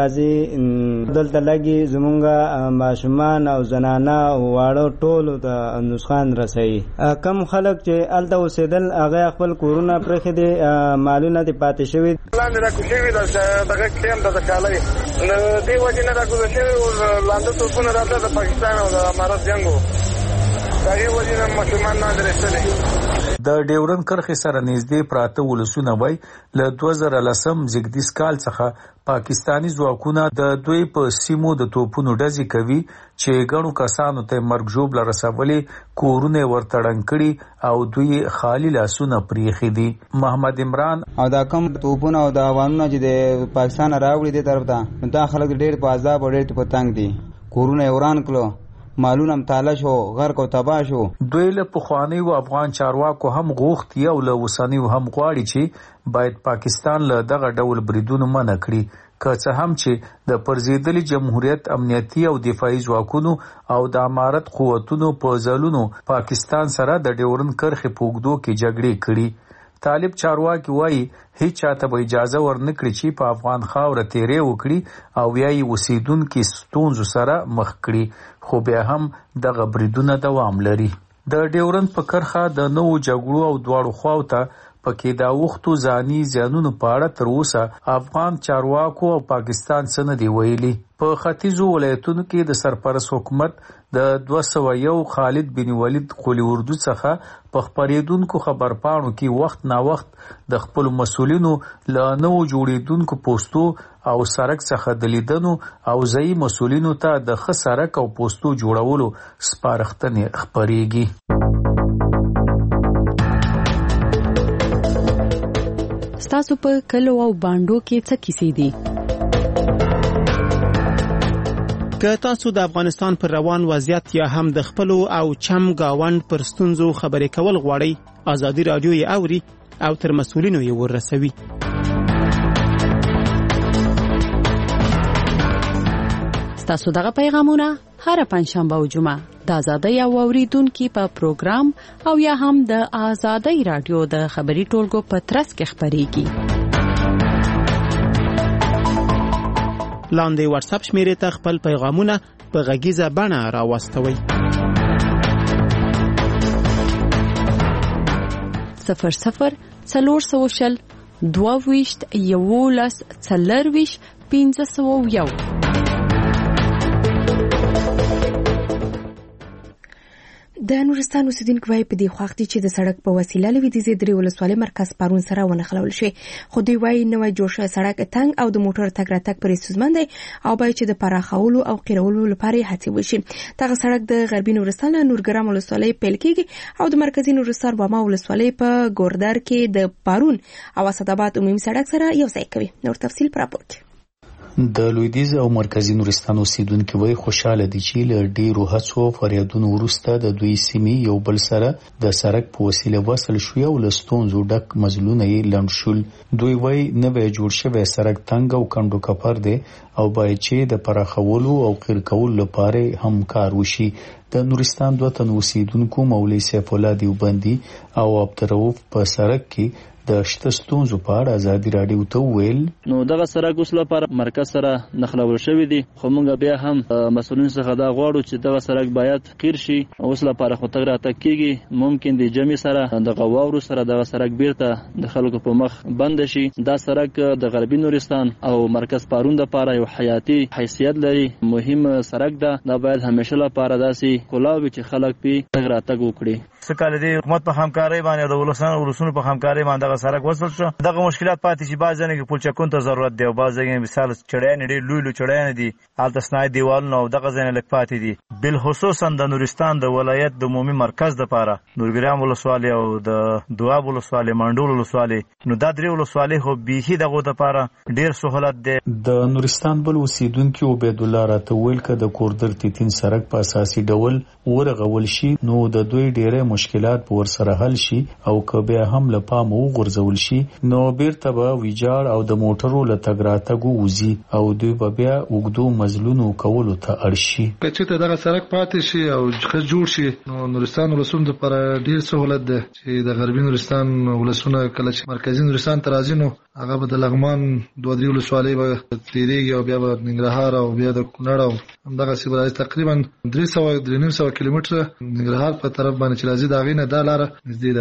Speaker 4: راځي دلته لګي زمونږ ماشومان او زنانه او واړه ټولو ته نسخان رسوي. کم خلک چې هلته اوسېدل هغه خپل کورونه پرېښي دي، مالونه دې پاتې شوي
Speaker 21: لاندې راکوشوي دغه کیمپ افغانستان ته د کالۍ نو دې وجې نه راکوزه شوي او لانده توپونه راته د پاکستان او د امارت جنګ و د هغې وجې نه ماشومان نه درېستلي.
Speaker 20: د ډیورن کرښې سره نږدې پراته ولسونه وای له دوه زره لسم زیږدیز کال څخه پاکستانی ځواکونه د دوی په سیمو د توپونو ډزې کوي چې ګڼو کسانو ته مرګ ژوبله رسولې، کورونه ورته ړنګ کړي او دوی خالي لاسونه پریښي دي. محمد عمران
Speaker 4: او دا کم توپونه او دا وانونه چې د پاکستان راوړي دي طرف ته دا خلک ډېر په عذاب او ډېر په تنګ دي. کورونه یې وران کړو، مالونه هم تاله شو، غرق او تباه شو. دوی
Speaker 20: له پخوانیو افغان چارواکو هم غوښتي او له اوسنیو هم غواړي چې باید پاکستان له دغه ډول بریدونو منع کړي، که څه هم چې د پرځېدلي جمهوریت امنیتي او دفاعي ځواکونو او د امارت قوتونو په ځلونو پاکستان سره د ډیورن کرښې په اوږدو کې جګړې کړي. طالب چارواکي وایي هیڅ چاته به اجازه ورنکړي چې په افغان خاوره تیرې وکړي او یا یې اوسیدونکي ستونزو سره مخ کړي، خو بیا هم دغه بریدونه دوام لري. د ډیورن په کرښه د نوو جګړو او دواړو خواو ته پکې د اوښتو ځاني زیانونو په اړه تر اوسه افغان چارواکو او پاکستان څه نه دي ویلي. په ختیځو ولایتونو کې د سرپرست حکومت د دوه سوه یو خالد بن ولید قولي اردو څخه په خپرېدونکو خبرپاڼو کې وخت نا وخت د خپلو مسؤلینو له نوو جوړېدونکو پوستو او سړک څخه د لیدنو او ځایي مسؤلینو ته د ښه سړک او پوستو جوړولو سپارښتنې خپرېږي.
Speaker 22: ستاسو په کلو او بانډو کې څه کیسې دي؟
Speaker 23: که تاسو د افغانستان پر روان وضعیت یا هم د خپلو او چم گاوند پر ستونزو خبرې کول غواړئ، ازادي راډیو یې اوري او تر مسؤلینو یې ورسوي.
Speaker 22: ستاسو دغه پیغامونه هر پنځشنبه او جمعه د ازادۍ او اوریدونکو په پروګرام او یا هم د ازادۍ راډیو د خبري ټولګو په ترڅ کې خبريږي.
Speaker 23: لاندې واتس اپ شمیرې ته خپل پیغامونه په غږیزه بڼه راوستوئ.
Speaker 22: صفر صفر څلور سوه شل دوه ویشت یولس څلرویشت پنځه سوه یو.
Speaker 1: د نورستان اوسیدونکو وايي په دې وخت چې د سړک په وسیله لویدیځي درې ولسوالۍ مرکز پارون سره ونښلول شي، خو دوی وايي نوی جوړ شوی سړک تنګ او د موټر تګ راتګ پرې ستونزمن دی او باید چې د پراخولو او قیرولو لپاره هڅې وشي. دغه سړک د غربي نورستان نورګرام ولسوالۍ پیل کیږي او د مرکزي نورستان واما ولسوالۍ په ګوردر کې د پارون او اسداباد عمومي سړک سره یو ځای کوي. نور تفصیل پر راپور کې.
Speaker 20: د لویدیځ او مرکزي نورستان اوسیدونکو وایي خوشاله دي چې له ډیرو هڅو فریادونو وروسته د دوی سیمې یو بل سره د سړک په وسیله وصل شو او له ستونزو ډک مزلونه یې لنډ شول. دوی وایي نوی جوړ شوی سړک تنګ او کندو کپر دی او باید چې د پراخولو او قیر کولو لپاره هم کار وشي. د نورستان دوه تن اوسیدونکو مولوي سیف الله دیوبندي او عبدالرؤف په سړک کې د شته ستونزو په اړه ازادي راډیو ته ویل.
Speaker 24: نو دغه سړک اوس لپاره مرکز سره نښلول شوی دی، خو موږ بیا هم مسؤلین څخه دا غواړو چې دغه سړک باید قیر شي. اوس لپاره خو تګ راتګ کیږي، ممکن د جمع سره د غواورو سره دغه سړک بیرته د خلکو په مخ بند شي. دا سړک د غربي نورستان او مرکز پارون لپاره یو حیاتي حیثیت لري، مهم سړک ده. دا باید همیشه لپاره داسې کولاوي چې خلک په تګ راتګ وکړي.
Speaker 25: سکه د حکومت په همکارۍ باندې د ولسمشر ولسونو په همکارۍ باندې دغه سړک وصل شو. دغه مشکلات پاتې شي، بعض ځینې کې پلچکون ته ضرورت دی او بعض ځینې مثال چړیان ډېر لوی لوی چړیان دي، هلته صنایع دیوالونه او دغه ځینې لږ پاتې دي. بالخصوصا د نورستان د ولایت د عمومي مرکز دپاره نورګرام ولسوالۍ او د دواب ولسوالۍ منډول ولسوالۍ، نو دا درې ولسوالۍ خو بیخي دغو دپاره ډېر سهولت دی.
Speaker 20: د نورستان بل اوسیدونکي عبید الله راته ویل که د کوردر تیتین سړک په اساسي ډول ورغول شي نو د دوی ډېری مشکلات په ورسره حل شي او که بیا هم له پامه وغورځول شي نو بیرته به ویجاړ او د موټرو له تګ راتګ ووځي او دوی به بیا اوږدو مزلونو کولو ته اړ شي.
Speaker 26: که چېرته دغه سړک پاتې شي او ښه جوړ شي نو نورستان ولسونو دپاره ډېر سهولت دی چې د غربي نورستان ولسونه کله چې مرکزي نورستان ته راځي نو هغه به د لغمان دوه درې ولسوالۍ به تېرېږي او بیا به ننګرهار او بیا د کونړ او همدغسې به تقریبا درې سوه درې نیم سوه کیلومتره ننګرهار په طرف باندې چې راځي د هغې نه دا لاره نږدې ده ورته.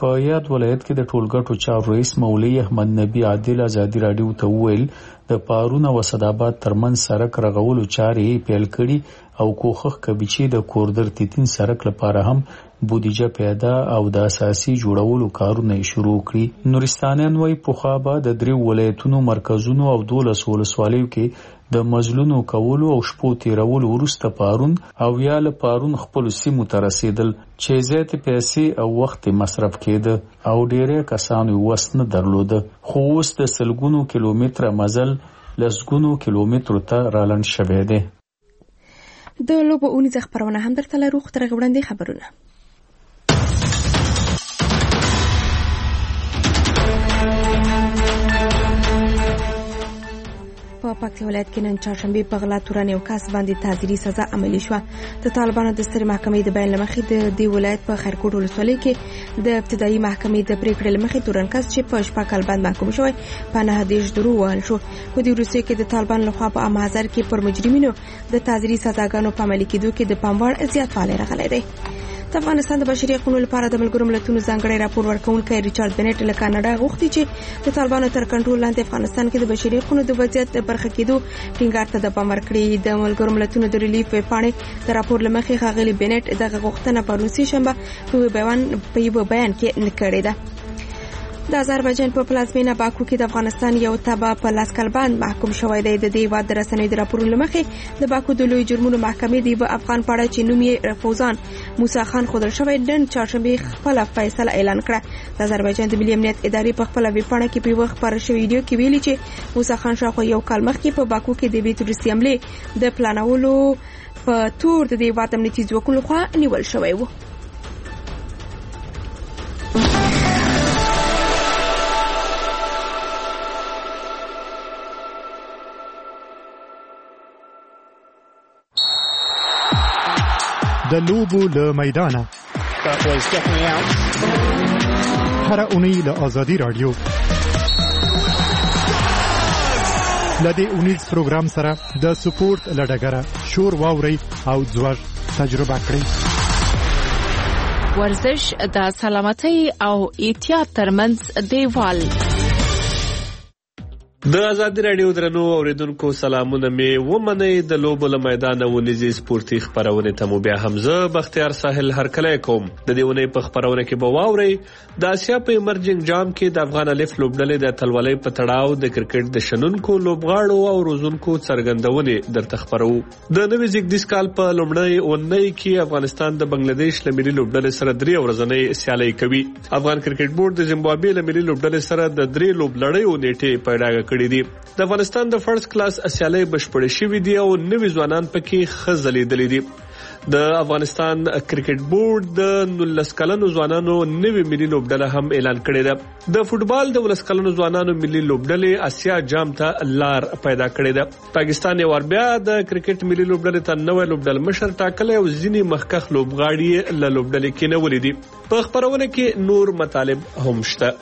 Speaker 20: په یاد ولایت کې د ټولګټو چارو رئیس مولوی احمد نبی عادل ازادي رادیو ته وویل د پارون او اسداباد ترمن سړک رغولو چارې پیل کړي او کوخخ کبيچي د کوردر تیتین سړک لپاره هم بودیجه پیدا او د اساسي جوړولو کارونه شروع کړي. نورستانیان وايي پخوا به د درې ولایتونو مرکزونو او دولس ولسوالیو کې د مزلونو کولو او شپو تیرولو وروسته پارون او یا له پارون خپل سیمو ته رسیدل چې زیات پیسې او وخت مصرف کېده او ډېر کسانو وس نه درلود. خو اوس د سلګونو کیلومتره مزل لسګونو کیلومترو ته رالند شوی دی.
Speaker 1: د لوبو اونیزه خبرونه هم درته لرو. خو تر هغه وړاندې خبرونه په پکتیا ولایت کې نن چهارشنبه په غلا تورن یو کس باندې تعزیري سزا عملي شوه. د طالبانو د سترې محکمې د بیان لمخې د دې ولایت په خیرکوټ ولسوالۍ کې د ابتدایي محکمې د پریکړې لمخې تورن کس چې په شپږ کال باندې محکوم شوی په نه دیش درو وهل شو. په دې وروسته کې د طالبان لخوا په عام حاضر کې پر مجرمینو د تعزیري سزاګانو په عملي کېدو کې د پام وړ زیاتوالی راغلی دی. د افغانستان د بشري حقوقو لپاره د ملګرو ملتونو ځانګړی راپور ورکونکی ریچارډ بنټ له کاناډا غوښتي چې د طالبانو تر کنټرول لاندې افغانستان کې د بشري حقوقو د وضعیت د برخه کېدو ټینګار ته د پام ورکړي. د ملګرو ملتونو د ریلیف ویبپاڼې د راپور لمخې ښاغلي بنټ دغه غوښتنه په روسي شنبه په بیان په یو بیان کې نکړې ده. د آذربایجان په پلازمینه باکو کې د افغانستان یو تبع په لاس کلبند محکوم شوی دی. د دې هیواد د رسنیو د راپورونو لمخې د باکو د لوی جرمونو محکمې د یو افغان په اړه چې نوم یې فوزان موسی خان ښودل شوی نن چهارشنبه خپله فیصله اعلان کړه. د آذربایجان د ملي امنیت ادارې په خپله ویبپاڼه کې په یوه خپاره شوې ویډیو کې ویلي چې موسی خان شاوخوا یو کال مخکې په باکو کې د یوې تروریستي حملې د پلانولو په تور د دې هیواد امنیتي ځواکونو لخوا نیول شوی و.
Speaker 14: د لوبو له میدانه هر اونۍ له آزادي رادیو لدې اونیز پروګرام سره د سپورت لډګره شور واوري او ځوړ تجربه کړئ.
Speaker 22: ورزش د سلامتۍ او احتیاط ترمنځ دیوال.
Speaker 2: د آزادي رادیو درنو اوریدونکو سلامونه می ومنئ. د لوبو له میدانه ونیزي سپورتي خبرونه ته مو بیا حمزه بختیار ساحل هرکلی کوم. د دې ونې په خبرونه کې به واورئ د اسیا په ایمرجنګ جام کې د افغان الف لوبډلې د اتلولۍ په تړاو د کرکټ د شنونکو لوبغاړو او روزونکو څرګندونې درته خبرو. د نوي زیږدیز کال په لومړۍ اونۍ کې افغانستان د بنگلاديش له ملي لوبډلې سره درې ورځنۍ سیالي کوي. افغان کرکټ بورډ د زیمبابوې له ملي لوبډلې سره د درې لوبلړیو نیټې پیدا کړې دي. د افغانستان د فرست کلاس سیالۍ بشپړې شوې دي او نوي ځوانان پکې ښه ځلیدلي دي. د افغانستان کرکټ بورډ د نولس کلنو ځوانانو نوي ملي لوبډله هم اعلان کړې ده. د فوټبال د ولس کلنو ځوانانو ملي لوبډلې اسیا جام ته لار پیدا کړې ده. پاکستان یو بیا د کرکټ ملي لوبډلې ته نوې لوبډل مشر ټاکلی او ځینې مخکښ لوبغاړي له لوبډلې کې نیولې دي. په خبرونه کې نور مطالب هم شته.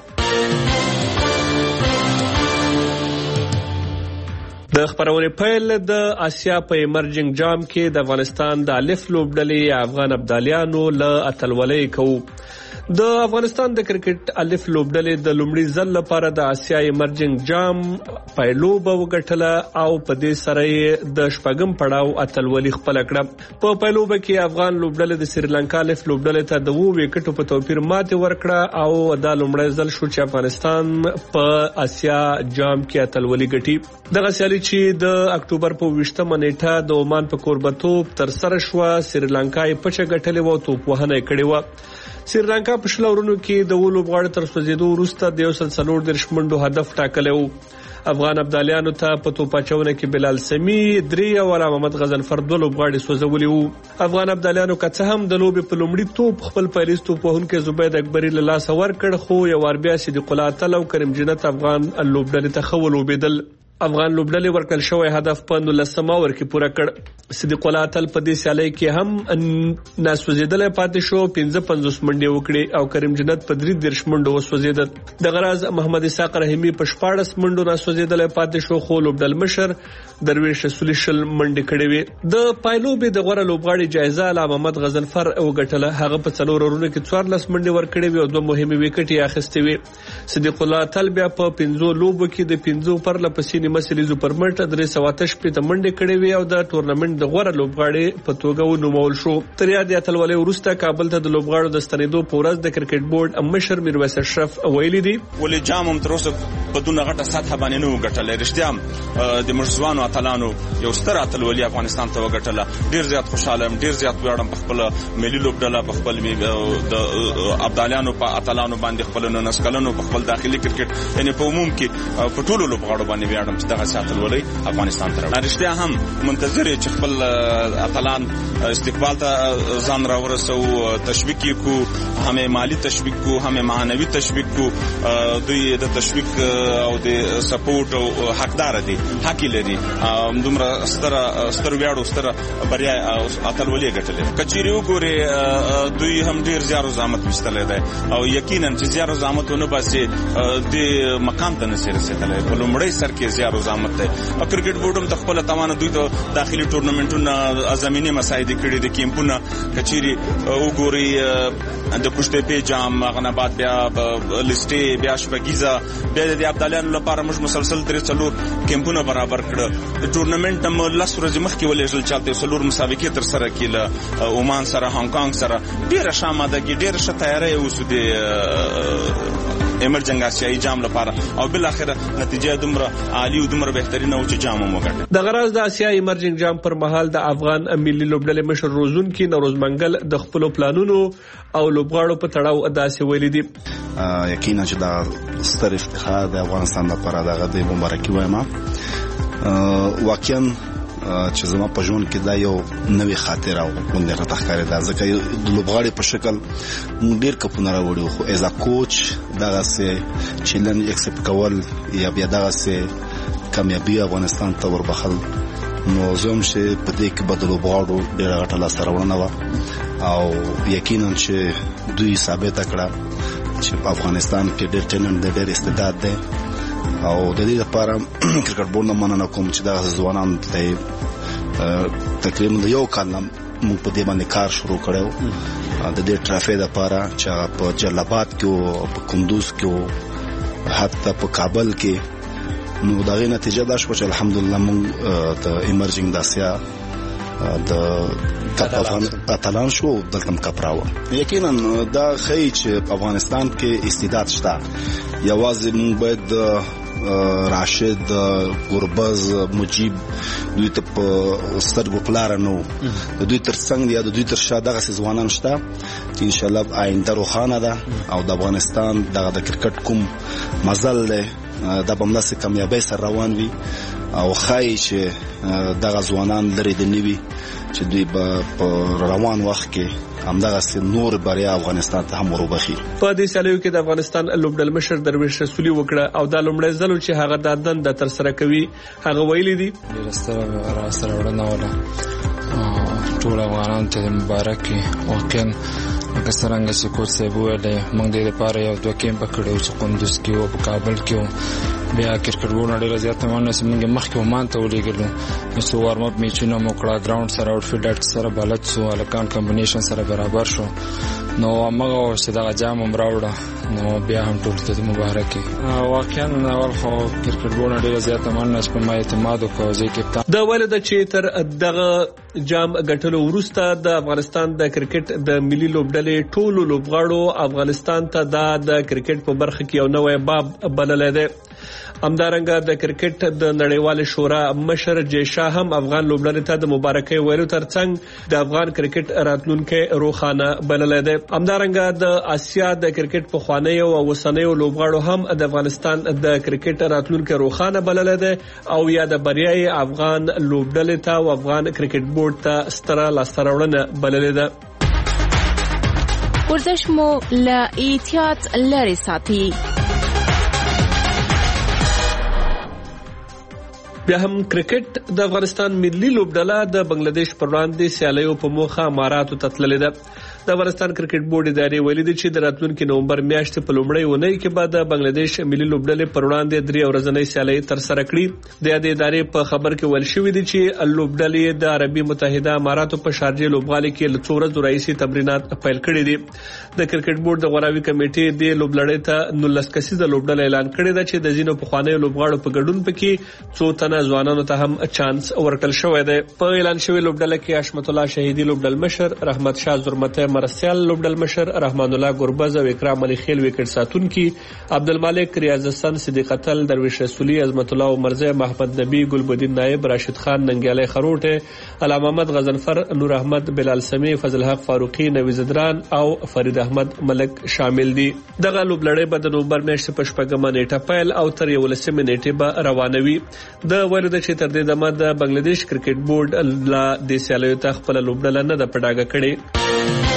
Speaker 2: د خبرونې پیل د اسیا په ایمرجنګ جام کې د افغانستان د الف لوبډلې افغان ابدالیانو له اتلولۍ کوو. د افغانستان د کرکټ الف لوبډلې د لومړي ځل لپاره د اسیا ایمرجنګ جام پایلوبه وګټله او په دې سره یې د شپږم پړاو اتلولي خپل کړه. په پایلوبه کې افغان لوبډلې د سریلانکا الف لوبډلې ته د اووه وکټو په توپیر ماتې ورکړه او دا لومړی ځل شو چې افغانستان په اسیا جام کې اتلولي ګټي. دغه سیالي چې د اکتوبر په ویشتمه نیټه د عمان په کوربتوب تر سره شوه. سریلانکا یې پچه ګټلې و، توپ وهنه یې کړې وه. سریلانکا په شل اورونو کې د اووه لوبغاړو تر سوځېدو وروسته د یو سل څلور دېرش منډو هدف ټاکلی و. افغان ابدالیانو ته په توپ اچونه کې بلال سمي درې او علامه محمد غضنفر دوه لوبغاړي سوځولي وو. افغان ابدالیانو که څه هم د لوبې په لومړي توپ خپل پیریز توپ وهونکی زبید اکبري له لاسه ورکړ، خو یو وار بیا صدیق الله اتل او کریم جنت افغان لوبډلې ته ښه ولوبېدل. افغان لوبډلې ورکړل شوی هدف په نولسم اور کې پوره کړ. صدیق الله اتل په دې سیالي کې هم ناسوځیدل پاتې شو، پنځه پنځوس منډې وکړي او کریم جنت په درې دیرش منډو وسوځیدل. د غراز محمد اسحاق رحیمی په شپاړس منډو ناسوځیدل پاتې شو، خو لوبډل مشر درویش رسول شل منډې کړې وې. د پایلوبې د غوړه لوبغاړي جایزه له محمد غزنفر وګټله. هغه په څلور اورونو کې څوارلس منډې ورکړې وې او دوه مهمه وکټ یې اخیستې وې. صدیق الله اتل بیا په پنځو لوبو کې د پنځو پر لپسې نیمه سریزو پر مټ درې سوه اته شپېته منډې کړې وې او د ټورنمنت د غوړه لوبغاړي په توګه ونومول شو. تر یاد اتلولې وروسته کابل ته د لوبغاړو د ستنېدو په ورځ د کرکټ بورډ مشر میرویس اشرف ویلي دي
Speaker 3: ولې جام هم تر اوسه په دونه غټه سطح باندې نه وګټل. رښتیا د مرزوانو اتلانو یو ستر اتلولي افغانستان ته وګټله. ډیر زیات خوشاله ام، ډیر زیات ویاړم په خپل ملي لوبډله، په خپل د ابدالیانو په اتلانو باندې، خپل نسکلنو په خپل داخلي کرکټ یعنی په عموم کې په ټولو لوبغاړو باندې ویاړم چې دغه اتلولي افغانستان ته راوړل. رښتیا هم منتظر چې خپل اتلان استقبال ته ځان راورسو، تشویق کو، هم مالی تشویق کو، هم معنوي تشویق کو. دوی د تشویق او د سپورټ او حقدار دي، حق لري. دومره ستر ستر ویاړو ستر بریا اتلولي ګټلې. کچيري وګوري دوی هم ډیر زیارو زحمت وستلې ده او یقینا چې زیارو زحمتونه باسي د مقام ته نشي رسیدلای. په لومړی سر کې زیارو زحمت ده. کرکټ بورډ هم خپل توانه دوی ته داخلي ټورنمنټونه زميني مساعده کړي دي. کیمپونه کچيري وګوري د کوشته په جام غنبات بیا لسټي بیا شپګیزه بیا د ابدالیانو لپاره موږ مسلسل درې څلور کیمپونه برابر کړ. د ټورنمنت هم لس ورځې مخکې ولېږل چالتې څلور مسابقې تر سره کړل، عمان سره، هانګ کانګ سره. ډیره شامادګي، ډیره ښه تیاری اوس د ایمرجنګ آسیایي جام لپاره او بل اخره نتیجه دومره عالی او دومره بهترینه و چې جام هم وګټل.
Speaker 2: د غراز د آسیایي ایمرجنګ جام پر مهال د افغان ملي لوبډلې مشر روزون کې نوروز منګل د خپل پلانونو او لوبغاړو په تړاو داسې ویلي دي.
Speaker 6: یقینا چې دا ستر افتخار د افغانستان لپاره دغه د مبارکي وایم. واقعا چې زما په ژوند کې دا یو نوې خاطره او غونډه راته ښکاري ده، ځکه د لوبغاړي په شکل مونږ ډېر کپونه راوړي، خو ایز ا کوچ دغسې چیلنج اکسپټ کول یا بیا دغسې کامیابي افغانستان ته وربخل، نو زه هم چې په دې کې به د لوبغاړو ډېره غټه لاسته راوړنه وه او یقینا چې دوی ثابته کړه چې په افغانستان کې ډېر ټیلنټ دی، ډېر استعداد دی او د دې لپاره کرکټ بورډ نه مننه کوم چې دغه ځوانان ته تقریبا یو کال موږ په دې باندې کار شروع کړو د دې ټرافي لپاره چې په جلال آباد کې او په کندوز کې او حتی په کابل کې. نو دغه نتیجه دا شو چې الحمدلله موږ د ایمرجنګ د آسیا د اتلان شو دلته مکپراوه. یقینا دا ښیي چې په افغانستان کې استعداد شته. یوازې موږ باید راشد، ګربز، مجیب دوی ته په سترګو پلاره نه وو، د دوی تر څنګ یا د دوی تر شا دغسې ځوانان شته چې انشاءالله آینده روښانه ده او د افغانستان دغه د کرکټ کوم مزل دی دا به همداسې کامیابۍ سره روان وي او ښایي چې دغه ځوانان لرې د نه وي چې دوی به په روان وخت کې همدغسې نور بریا افغانستان ته هم وروبخي.
Speaker 2: په دې سیالیو کې د افغانستان لوبډل مشر درویش رسولي وکړه او دا لومړی ځل چې هغه دا دنده ترسره کوي. هغه ویلي دي
Speaker 7: ډېره ستره راسته راوړنه وله، ټول افغانانو ته مبارک وي. واقعا لکه څرنګه چې کوچ صاحب وویلی موږ دې لپاره یو دوه کیمپه کړی و چې کندوز کې و، په کابل کې و، بیا کرکټ بورډ ډېره زیاته مننه چې موږ مخکې عمان ته ولېږلو، یو څو وارم اپ میچونه مو کړه، ګراوند سره آوټفیټ سره بلد شو، هلکان کمبینیشن سره برابر شو. نو همغه چې دغه جام هم راوړه نو بیا هم ټول ته مبارک وي. واقعا اول خو کرکټ بورډ ډېره زیاته مننه چې په ما اعتماد وکړ. زه کپتان
Speaker 2: دا ویل ده چې تر دغه جام ګټلو وروسته د افغانستان د کرکټ د ملي لوبډلې ټولو لوبغاړو افغانستان ته د کرکټ په برخه کې یو نوی باب بللی دی. همدارنګه د کرکټ د نړیوال شورا مشر جیشا هم افغان لوبډلې ته د مبارکۍ ویلو ترڅنګ د افغان کرکټ راتلونکي روښانه بللی دی. همدارنګه د آسیا د کرکټ پخوانیو او اوسنیو لوبغاړو هم د افغانستان د کرکټ راتلونکي روښانه بللی دی او یا د بریای افغان لوبډلې ته او افغان کرکټ بورډ ته ستره لاسته راوړنه بللی ده.
Speaker 15: ورزش مو له احتیاط لرې ساتي.
Speaker 2: بیا هم کرکټ د افغانستان ملي لوبډله د بنگلاديش پر وړاندې سیالیو په موخه اماراتو ته تللې ده. د افغانستان کرکټ بورډ ادارې ویلي دي چې د راتلونکي نومبر میاشتې په لومړۍ اونۍ کې به د بنگلاديش ملي لوبډلې پر وړاندې درې ورځنۍ سیالۍ ترسره کړي. د دې ادارې په خبر کې ویل شوی دی چې لوبډلې د عربي متحده اماراتو په شارجه لوبغالي کې له څو ورځې راهیسې تمرینات پیل کړي دي. د کرکټ بورډ د غوراوي کمیټې د لوبډلې ته نولس کسیزه لوبډله اعلان کړې ده چې د ځینو پخوانیو لوبغاړو په ګډون پکې څو تنه ځوانانو ته هم چانس ورکړل شوی دی. په اعلان شوی لوبډله کې حشمت الله شهیدی لوبډل مشر، رحمت شاه زرمته مرسیال لوبډل مشر، رحمان الله ګربز او اکرام علي خیل وکټ ساتونکي، عبدالمالک ریاض حسن، صدیق قتل، درویش رسولی، عظمت الله عمرزه، محمد نبی، ګلبدین نائب، راشد خان، ننګیالی خروټه، علامه محمد غزنفر، نور احمد، بلال سمی، فضل حق فاروقی، نویز دران او فرید احمد ملک شامل دي. دغه لوبډلې به د نومبر میاشتې په شپږمه نیټه پیل او تر یولسمې نیټې به روانوي. د ویلو ده چې تر دې دمه د بنگلاديش کرکټ بورډ لا د سیالیو ته خپل لوبډله نه ده په ډاګه کړې.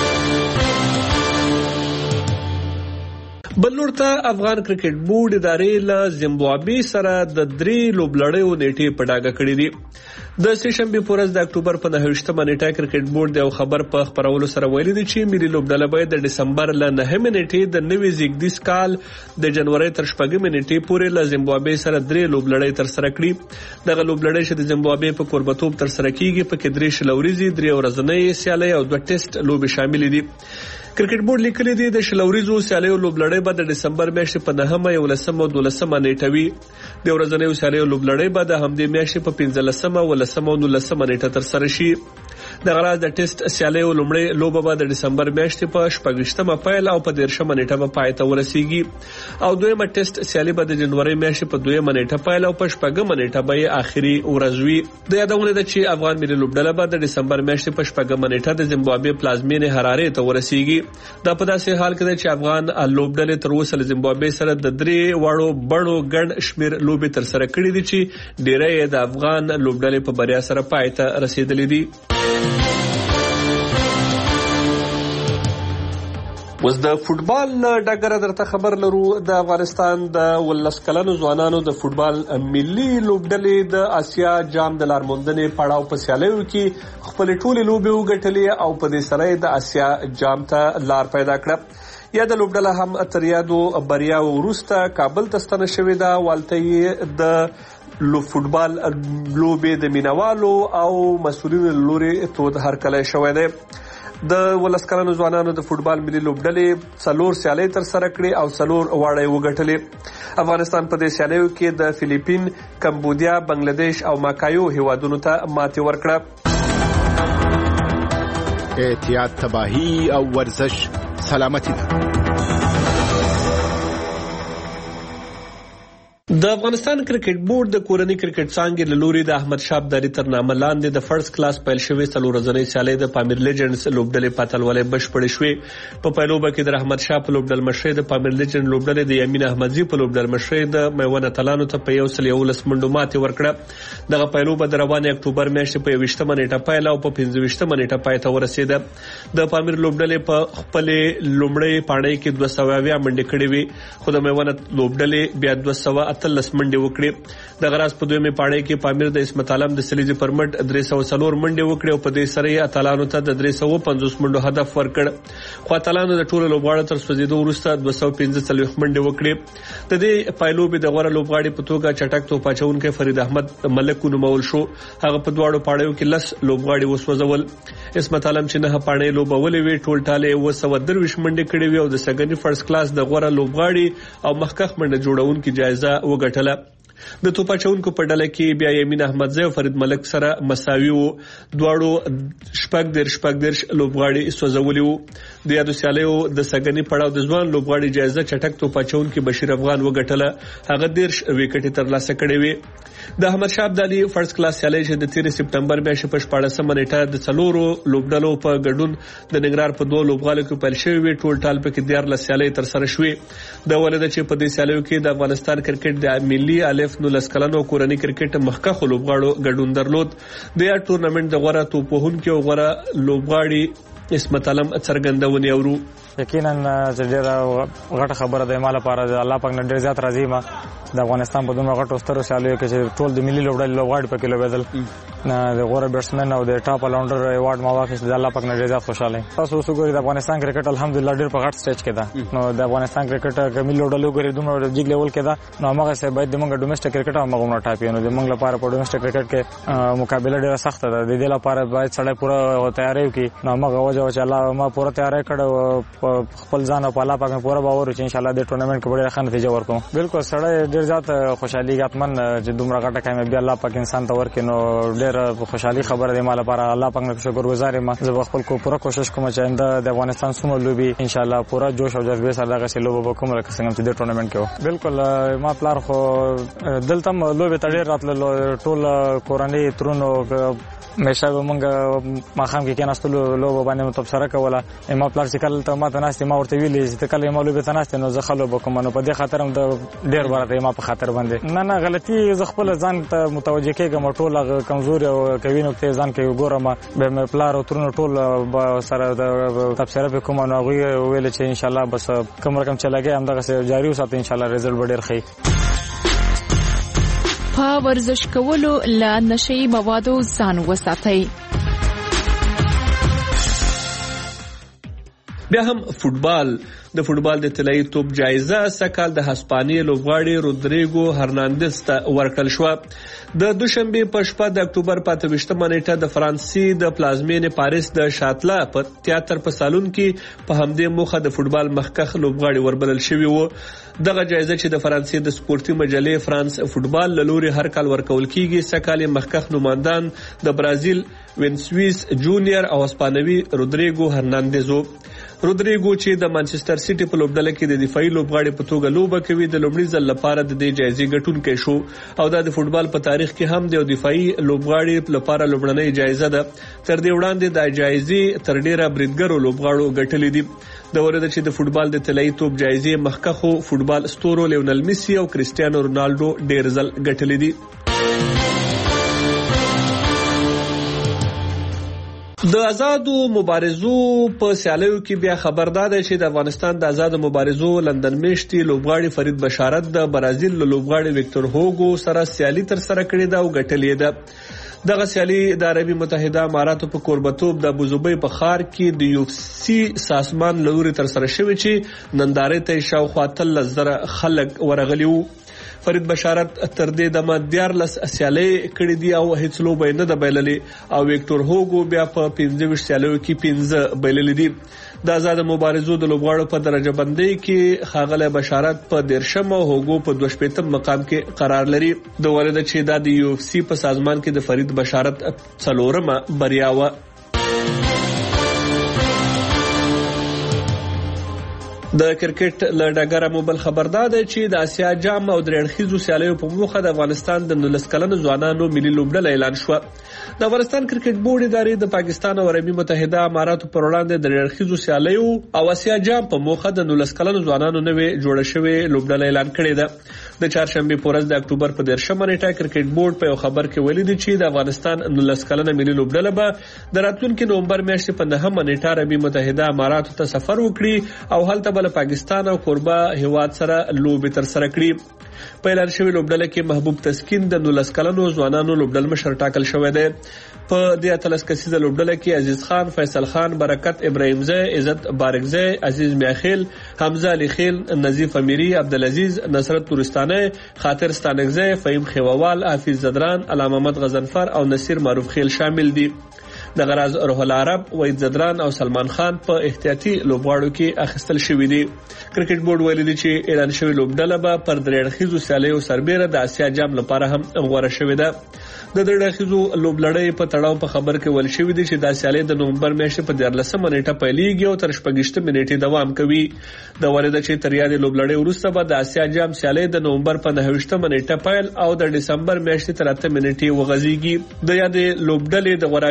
Speaker 2: بلور ته افغان کرکټ بورډ ادارې له زیمبابوې سره د درې لوبلړیو نیټې په ډاګه کړې دي. د سه شنبه په ورځ د اکتوبر په نهمه نیټه کرکټ بورډ د خبر په خبرولو سره ویلي دي چې ملي لوبډله به د دسمبر له نهمه نیټې د نوي زیږدیز کال د جنوري تر شپږمې نیټې پورې له زیمبابوې سره درې لوبلړۍ تر سره کړي. دغه لوبلړۍ چې د زیمبابوې په کوربتوب تر سره کیږي په کې درې شلوريزي، درې ورځنۍ سیالۍ او دوه ټیسټ لوبې شامل دي. کرکټ بورډ لیکلي دی د شلوريزو سیالیو لوبلړۍ به د دسمبر میاشتې په نهمه، یولسمه او دولسمه نیټه وي. د ورځنیو سیالیو لوبلړۍ به د همدې میاشتې په پنځلسمه، ولسمه او نولسمه نیټه تر سره شي. د غراز د ټیسټ سیالیو لومړی لوبه به د دسمبر میاشتې په شپږشتمه پیل او په دیرشمه نیټه به پای ته ورسیږي او دویمه ټیسټ سیالي به د جنوري میاشتې په دویمه نیټه پیل او په شپږمه نیټه به آخري ورځ وي. د یادونه ده چې افغان ملي لوبډله به د دسمبر میاشتې په شپږمه نیټه د زیمبابوې پلازمینې حرارې ته ورسیږي. دا په داسې حال کې ده چې افغان لوبډلې تر اوسه له زیمبابوې سره د درې وړو بڼو ګڼ شمیر لوبې تر سره کړې دي چې ډېری د افغان لوبډلې په بریا سره پای ته رسیدلې دي. وز د فوتبال ډګر درته خبر لرو. د افغانستان د ولس کلنو ځوانانو د فوتبال ملي لوبډلې د آسیا جام د لارموندنې پړاو په سیالیو کې خپل ټولې لوبې وګټلې او په دې سره د آسیا جام ته لار پیدا کړه. یا د لوبډله هم تر یادو بریا وروسته کابل ته ستنه شوې ده. والته د لو فوتبال لوبې د مینوالو او مسؤلینو لوري تود هرکلی شوی دی. د ولسکرانو ځوانانو د فوتبال ملي لوبډلې څلور سیالۍ تر سره کړې او څلور واړې وګټلې. افغانستان په دې سیالیو کې د فلیپین، کمبودیا، بنگلاديش او ماکایو هیوادونو ته ماتې ورکړه.
Speaker 5: احتیاط، تباہی او ورزش سلامتی ده.
Speaker 2: د افغانستان کرکټ بورډ د کورنۍ کرکټ څانګې له لوري د احمد شاه ابدالي تر نامه لاندې د فرست کلاس پیل شوې څلور ورځنۍ سیالۍ د پامیر لیجنډز لوبډلې په اتلولۍ بشپړې شوې. په پیلوبه کې د رحمت شاه په لوبډل مشرۍ د پامیر لیجنډ لوبډلې د یمین احمدزي په لوبډل مشرۍ د میوند اتلانو ته په یو سل یولس منډو ماتې ورکړه. دغه پیلوبه د روانې اکتوبر میاشتې په یویشتمه نیټه پیل او په پنځه ویشتمه نیټه پای ته ورسېده. د پامیر لوبډلې په خپلې لومړۍ پاڼۍ کې دوه سوه اویا منډې کړې وې خو د میوند لوبډلې بیا دوه سوه اتلس منډې وکړې. د غراس په دویمه پاڼۍ کې پامیر د اسمت عالم د سلیزي پر مټ درې سوه څلور منډې وکړې او په دې سره یې اتلانو ته د درې سوه پنځوس منډو هدف ورکړ. خو اتلانو د ټولو لوبغاړو تر سوځېدو وروسته دوه سوه پنځه څلوېښت منډې وکړې. د دې پایلوبې د غوره لوبغاړي په توګه چټک توپ اچوونکی فرید احمد ملک ونومول شو. هغه په دواړو پاڼیو کې لس لوبغاړي وسوځول. اسمت عالم چې نه پاڼۍ لوبولې وې ټول ټاله اوه سوه درویشت منډې کړې وې او د سګنې فرست کلاس د غوره لوبغاړي او مخکښ منډه جوړونکي جایزه وګټله. د توپ اچوونکو په ډله کې بیا یمین احمدزی او فرید ملک سره مساوي وو. دواړو شپږ دېرش شپږ دېرش لوبغاړي سوځولي وو. د یادو سیالیو د سګنې پړاو د ځوان لوبغاړي جایزه چټک توپ اچوونکي بشیر افغان وګټله. هغه دېرش وکټې ترلاسه کړې وې. د احمد شاه ابدالي فرست کلاس سیالۍ چې د تیر سپټمبر میاشتې په شپاړسمه نیټه د څلورو لوبډلو په ګډون د ننګرهار په دوه لوبغالو کې پیل شوې وې. ټول ټال پکې دیارلس سیالۍ تر سره شوې. د ولده چې په دې سیالیو کې د افغانستان کرکټ د ملي الف نولس کلنو کورنۍ کرکټ مخکښو لوبغاړو ګډون درلود. د یا ټورنمنټ د غوره توپ وهونکي او غوره لوبغاړي اسمت علم څرګندونې اورو.
Speaker 8: یقینا چې ډېره غټه خبره ده ما لپاره. الله پاک نه ډېر زیات راضي ما د افغانستان په دومره غټو سترو سیالیو کې چې ټول د ملي لوبډلې لوبغاړي پکې لوبېدل د غوره بیټسمن او د ټاپ الاونډر ایوارډ ما واخیست د الله پاک نه ډېر زیات خوشاله تاسو وګورئ د افغانستان کرکټ الحمدلله ډېر په غټ سټیج کې ده نو د افغانستان کرکټ کمی لوبډلې وګورئ دومره جګ لیول کې ده نو هغه څه باید د موږ ډومېسټک کرکټ هم موږ ټاپي نو د موږ لپاره په ډومېسټک کرکټ کې مقابله ډېره سخته ده د دې لپاره باید سړی پوره تیاری وکړي نو هغه وجه چې الله ما پوره تیاری کړو خپل ځان او په الله پاک پوره باور چې ان شاء الله د ټورنمنت کې ډېره ښه نتیجه ورکوم بالکل سړی ډېر زیات خوشحالي غاتمن چې دومره غټه کامیابي الله پاک انسان ته ورکړي نو ډېر خوشحالي خبره ده مال لپاره الله پاک نه شکرګزار یم زه خپل کو پوره کوشش کوم چې آینده د افغانستان سومه لوبي ان شاء الله پوره جوش او جذبه سره دغه سه لوب وکوم لکه څنګه چې د ټورنمنت کې بالکل ما پلار خو دلته لوبه تډیر راتل ټول کورنۍ ترونو مېشه مونږ ما خام کې کېناستلو لوب باندې تبصره کوله ما پلار چې کله ته ما ته ناستې ما ورته ویلې چې کله ما لوبه ته ناستې نو زه خلو بکوم نو په دې خاطر هم د ډېر ورته ما په خاطر باندې نه نه غلطي زه خپل ځان ته متوجه کېږم ټول کمزوري او کوي نو ته ځان کې ګورم به مې پلار او ترونو ټول سره د تبصره به کوم نو غوي ویل چې ان شاء الله بس کوم رقم چلاګي هم دغه جاری وساتې ان شاء الله رزلټ به ډېر ښه
Speaker 22: په ورزش کولو له نشئی موادو ځان وساتئ.
Speaker 2: بیا هم فوتبال د فوتبال د طلایي توپ جایزه سکهال د هسپانیې لوبغاړي رودریګو هرناندز ته ورکړل شو. د دوشنبه په شپه د اکتوبر په اته ویشتمه نیټه د فرانسې د پلازمینې پاریس د شاتلا په تیاتر په سالون کې په همدې موخه د فوتبال مخکخ لوبغاړي وربلل شوی وو. دغه جایزه چې د فرانسې د سپورتي مجلې فرانس فوتبال له لوري هر کال ورکول کیږي سکهال مخکخ نوماندان د برازیل وینسویس جونیور او اسپانوي رودریګو هرناندز وو. رودریګو چې د مانچستر سیټي په لوبډله کې د دفاعي لوبغاړي په توګه لوبه کوي د لومړي ځل لپاره د دې جایزې ګټونکی شو او دا د فوتبال په تاریخ کې هم د دفاعي لوبغاړي لپاره لومړنۍ جایزه ده. تر دې وړاندې د جایزې تر ډیره بریدګرو لوبغاړو ګټلې دي. د ورته چې د فوتبال د طلایي توپ جایزې مخکخو فوتبال ستورو لیونل میسی او کریسټیانو رونالډو ډیر ځل ګټلې دي. د آزادو مبارزو په سیالیو کې بیا خبردار دی چې د افغانستان د آزادو مبارزو لندن میشتي لوبغاړي فرید بشارت د برازیل لوبغاړي وکټور هوګو سره سیالي تر سره کړې ده او ګټلې ده. دغه سیالي د عربي متحده اماراتو په کوربتوب د ابوظبي په ښار کې د یو اف سی سازمان لوري تر سره شوی چې نندارې ته شاوخوا اتلس زره خلک ورغلي وو. فرید بشارت تر دې دمه دیارلس سیالۍ کړې دي او هیڅ لوبه نه ده بایللې او وکټور هوګو بیا په پنځه ویشت سیالیو کې پنځه بایللې دي. د آزاد مبارزو د لوبغاړو په درجه بندۍ کې ښاغلی بشارت په دیرشم او هوګو په دوه شپیتم مقام کې قرار لري. د ولده چې دا د یو اف سی په سازمان کې د فرید بشارت څلورمه بریا وه. د کرکټ له ډګره مو بل خبردار دی چې د اسیا جام او درې اړخیزو سیالیو په موخه د افغانستان د نولس کلنو ځوانانو ملي لوبډله اعلان شوه. د افغانستان کرکټ بورډ ادارې د پاکستان او عربي متحده اماراتو پر وړاندې د درې اړخیزو سیالیو او اسیا جام په موخه د نولس کلنو ځوانانو نوې جوړه شوې لوبډله اعلان کړې ده. د چهارشنبه په ورځ د اکتوبر په دیرشمه نیټه کرکټ بورډ په یو خبر کې ویلي دی چې د افغانستان نولس کلنه ملي لوبډله به د راتلونکي نومبر میاشتې په نهمه نیټه عربي متحده اماراتو ته سفر وکړي او هلته بل پاکستان او کوربه هیواد سره لوبې تر سره کړي. په اعلان شوی لوبډله کې محبوب تسکین د نولس کلنو ځوانانو لوبډل مشر ټاکل شوی دی. په دې اتلس کسیزه لوبډله کې عزیز خان، فیصل خان، برکت ابراهیمزی، عزت بارکزی، عزیز میاخیل، حمزه علی خیل، نظیف امیری، عبدالعزیز، نصرت تورستانه، خاطر ستانکزی، فهیم خیووال، حافظ زدران، علامه محمد غضنفر او نصیر معروف خیل شامل دي. د غراز روح العرب، وحید زدران او سلمان خان په احتیاطي لوبغاړو کې اخیستل شوی دي. کرکټ بورډ ویلي دی چې اعلان شوی لوبډله به پر درې اړخیزو سیالیو سربیره د اسیا جام لپاره هم غوړه شوې ده. د درې اړخیزو لوبلړۍ په تړاو په خبر کې ویل شوی دی چې دا سیالي د نومبر میاشتې په دیارلسمه نیټه پیلېږي او تر شپږویشتمې نیټې دوام کوي. د ولده چې تر یادې لوبلړۍ وروسته به د اسیا جام سیالي د نومبر په نهه ویشتمه نیټه پیل او د ډسمبر میاشتې تر اتمې نیټې وغځېږي. د یادې لوبډلې د غوراوي په تړاو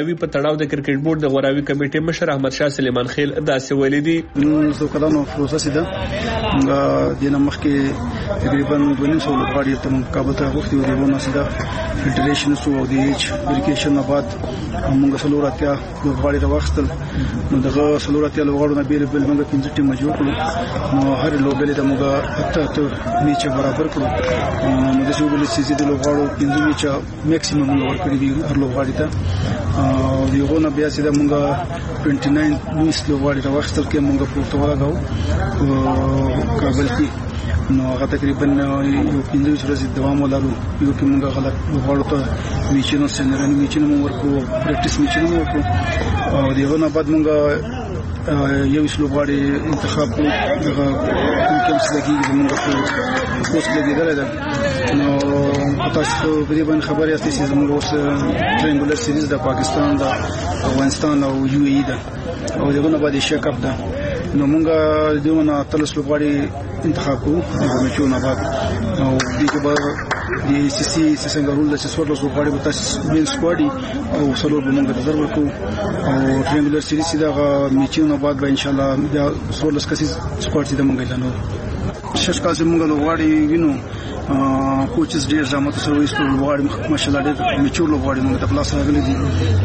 Speaker 2: پړاو د کرکټ بورډ د غوراوي کمیټې مشر احمد شاه سلیمان خیل داسې ویلي دي.
Speaker 9: نو کلانو پروسس ده د نمخ کې تقریبا دوه سوه لوبغاړي ته مقابله ته وختي ورونه سیده فلټریشن سو او د ایچ ویریفیکیشن بعد موږ سلوراتیا لوبغاړي راوختل. نو دغه سلوراتیا لوبغاړو نه بیل بیل موږ پنځه ټیم جوړ کړو. نو هر لوبغاړي ته موږ اته ته میچ برابر کړو. نو د څو بل سیزي د لوبغاړو پنځه میچ میکسیمم موږ ورکړي دي هر لوبغاړي ته. او دیغه نه بیا سیده موږ ټوئنټي ناین لویس لوبغاړي راوختل کې موږ پورته ولاګو کابل کې. نو هغه تقریبا یو پنځه ورځې دوام ولرو. یو کې موږ غلط لوبغاړو ته میچونو سنرن میچونو ورکو پریکټیس میچونو ورکو. او دیغه نه بعد موږ یو لوبغاړي انتخاب کړو دغه کوم څه لګي موږ په کوڅه لګیدل ده. نو تاسو په دې باندې خبرې یاستئ چې موږ اوس ټرینګولر سیریز د پاکستان د افغانستان او یو ای ده او دغه نه باندې شیک اپ ده. نو موږ دونه تلس لوبغاړي انتخاب کړو د میچونو بعد. او دغه به د سی سی څنګه رول د څلور لوبغاړي به تاسو مین سکواډي او څلور به موږ ریزرو ورکو. او ټرینګولر سیریز دغه میچونو بعد به ان شاء الله د څلور لس کسي سکواډ دې موږ اعلانو. شش کال موږ لوبغاړي وینو کوچز ډیر زموږ ته سرویس په لوبغاړي ماشاءالله ډیر میچور لوبغاړي موږ ته پلاس راغلي دي.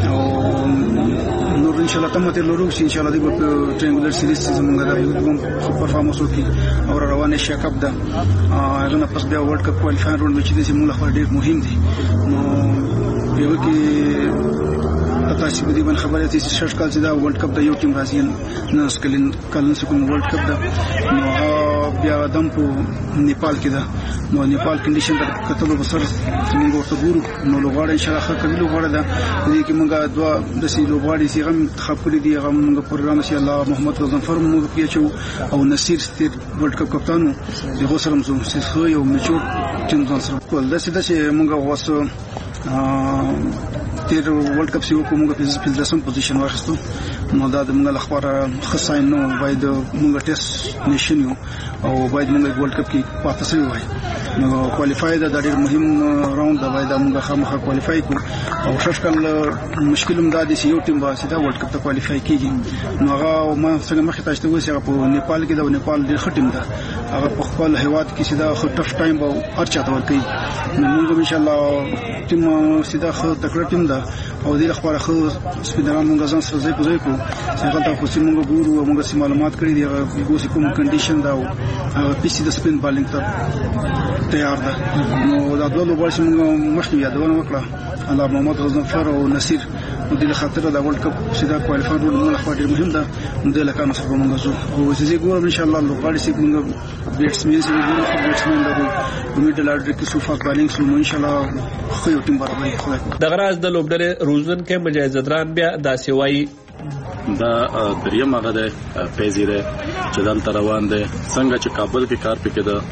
Speaker 9: او نور ان شاء الله تمته لورو چې ان شاء الله د ټرینګولر سیریز زموږ د پرفارمنس وکي او روانه شیک اپ ده. هغه نه پس بیا ورلد کپ کوالیفایر راوند چې د موږ لپاره ډیر مهم دي. نو یو کې تاسو په دې باندې خبرې چې شش کال چې دا ورلد کپ د یو ټیم راځي نه سکلین کلن سکون ورلد کپ ده. نو بیا دم په نیپال کې ده. نو نیپال کنډیشن د کتلو بسر موږ ورته ګورو. نو لوغاړي ان شاء الله ښه کوي لوغاړي ده. دې کې موږ دوا د سي لوغاړي سي غم انتخاب کړی دي. هغه موږ پروګرام سي الله محمد غزنفر موږ پیچو او نصیر ستیر ورلد کپ کپتانو دغه سره موږ سه یو میچور ټیم ځان سره کول د سیده چې موږ واسو تیر ورلد کپ سی وکړو. موږ په پنځلسم پوزیشن واخیستو. نو دا د موږ لخوا خصاین نو باید موږ ټیسټ نشین یو او باید موږ ورلد کپ کې پاتې شوی وای. نو کوالیفای دا ډېر مهم راوند دا باید موږ خامخا کوالیفای کو. او شش کال مشکل هم دا دي چې یو ټیم به سیده ورلد کپ ته کوالیفای کیږي. نو هغه ما څنګه مخې تاسو ته وایي چې په نیپال کې دا نیپال ډېر ښه ټیم ده. هغه په خپل هیواد کې سیده ښه ټف ټایم به هر چاته ورکوي. نو موږ ان شاء الله ټیم سیده ښه تکړه ټیم ده او دې لپاره ښه سپیډران موږ ځان سره ځای په ځای کو. څنګه تاسو چې موږ ګورو موږ سم معلومات کړی دي هغه کوم کوم کنډیشن دا او پی سي د سپین بالینګ ته تیار ده. نو دا ډول وبال چې موږ مخکې یادونه وکړه الله محمد غزنفر او نصیر د دې خاطر د ورلد کپ سیده کوالیفایر رول موږ لپاره ډېر مهم ده. د لکانو سره موږ زو او چې ګورم ان شاء الله لوغاړي چې موږ بیټسمن سره ګورو بیټسمن لرو میډل اورډر کې سو فاست بالینګ سو ان شاء الله خو یو ټیم برابرې خو
Speaker 2: د غراز د لوبډلې روزن کې مجاهدران بیا داسې وایي
Speaker 10: دا دریم هغه ده پیزیره چې دلته روان دي څنګه چې کابل کې کار پکې ده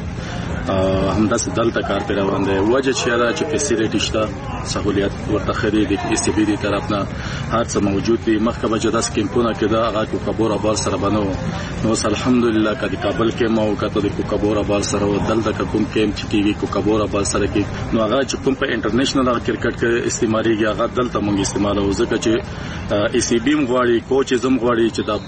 Speaker 10: همداسې دلته کار پې روان دی. وجه چې دا چې فیسیلیټي شته سهولیت ورته خري دي ای سی بي دی طرف نه هر څه موجود دي. مخکې به چې داسې کیمپونه کې دا هغه کوکابور ابال سره بنو نو الحمدلله کدي کابل کې مو کته د کوکابور ابال سره و دلته کوم کیم چې کیږي کوکابور ابال سره کې نو هغه چې کوم په انټرنیشنل کرکټ کې استعماليږي هغه دلته مونږ استعمالو ځکه چې ای سی بي مغواړي کوچ زم غواړي چې دا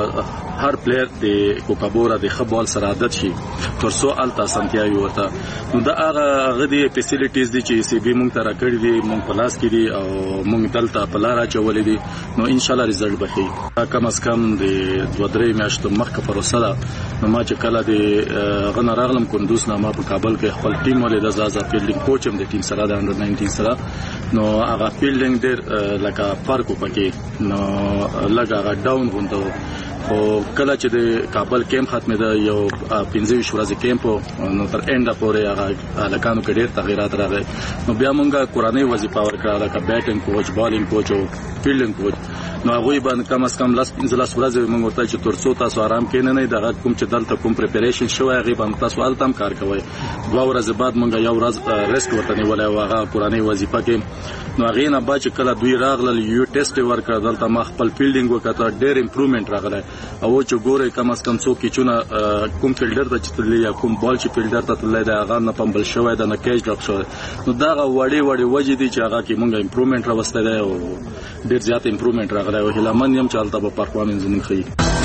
Speaker 10: هر پلیئر د کوکابور د خبال سره عادت شي ترڅو الته سنتیا ورته نو دا هغه غدي فیسیلیټیز دي چې ای سی بي مونږ ته راکړي دي مونږ پلاس کړي او مونږ دلته پلارا چولې دي نو ان شاء الله ریزلټ به شي کم از کم د دوه درې میاشتو مخکې پروسه ده نو ما چې کله د غن راغلم کندوز نه ما په کابل کې خپل ټیم ولې د زازا فیلډینګ کوچ هم د ټیم سره د انډر ناینټین سره نو هغه فیلډینګ ډېر لکه فرق وکړي نو لګا هغه ډاون غونډو او کله چې د کابل کیمپ ختمه ده یو پنځه ورځې کیمپ نو تر انډه پورې هغه لکانو کې ډېر تغیرات راغلي نو بیا مونږه قرآنی وظیفه ورکړه لکه بیټینګ کوچ بالینګ کوچ او فیلډینګ کوچ نو هغه باندې کم از کم لاس پنځه لاس ورځې مونږ ورته چې ترڅو تاسو آرام کینې نه دغه کوم چې دلته کوم پریپریشن شوی هغه باندې تاسو الته هم کار کوئ دوه ورځې بعد مونږ یو ورځ ریسک ورته نیولای او هغه قرآنی وظیفه کې نو هغه نه بعد چې کله دوی راغلل یو ټیسټ ورکړه دلته ما خپل فیلډینګ وکړه ډېر امپروومنت راغله او چې ګوره کم از کم څوک چې چونه کوم فیلډر ته چتلې یا کوم بال چې فیلډر ته تللی دا هغه نه پمبل شوی دا نه کیچ ډاک شوی نو دا وړي وړي وجې دي چې هغه کې مونږه امپروومنت راوسته دی او ډیر زیات امپروومنت راغلی او هیلمن یم چالتہ په پرفارمنس زموږ خي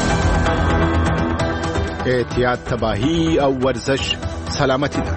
Speaker 5: احتیاط تباهی او ورزش سلامتی ده.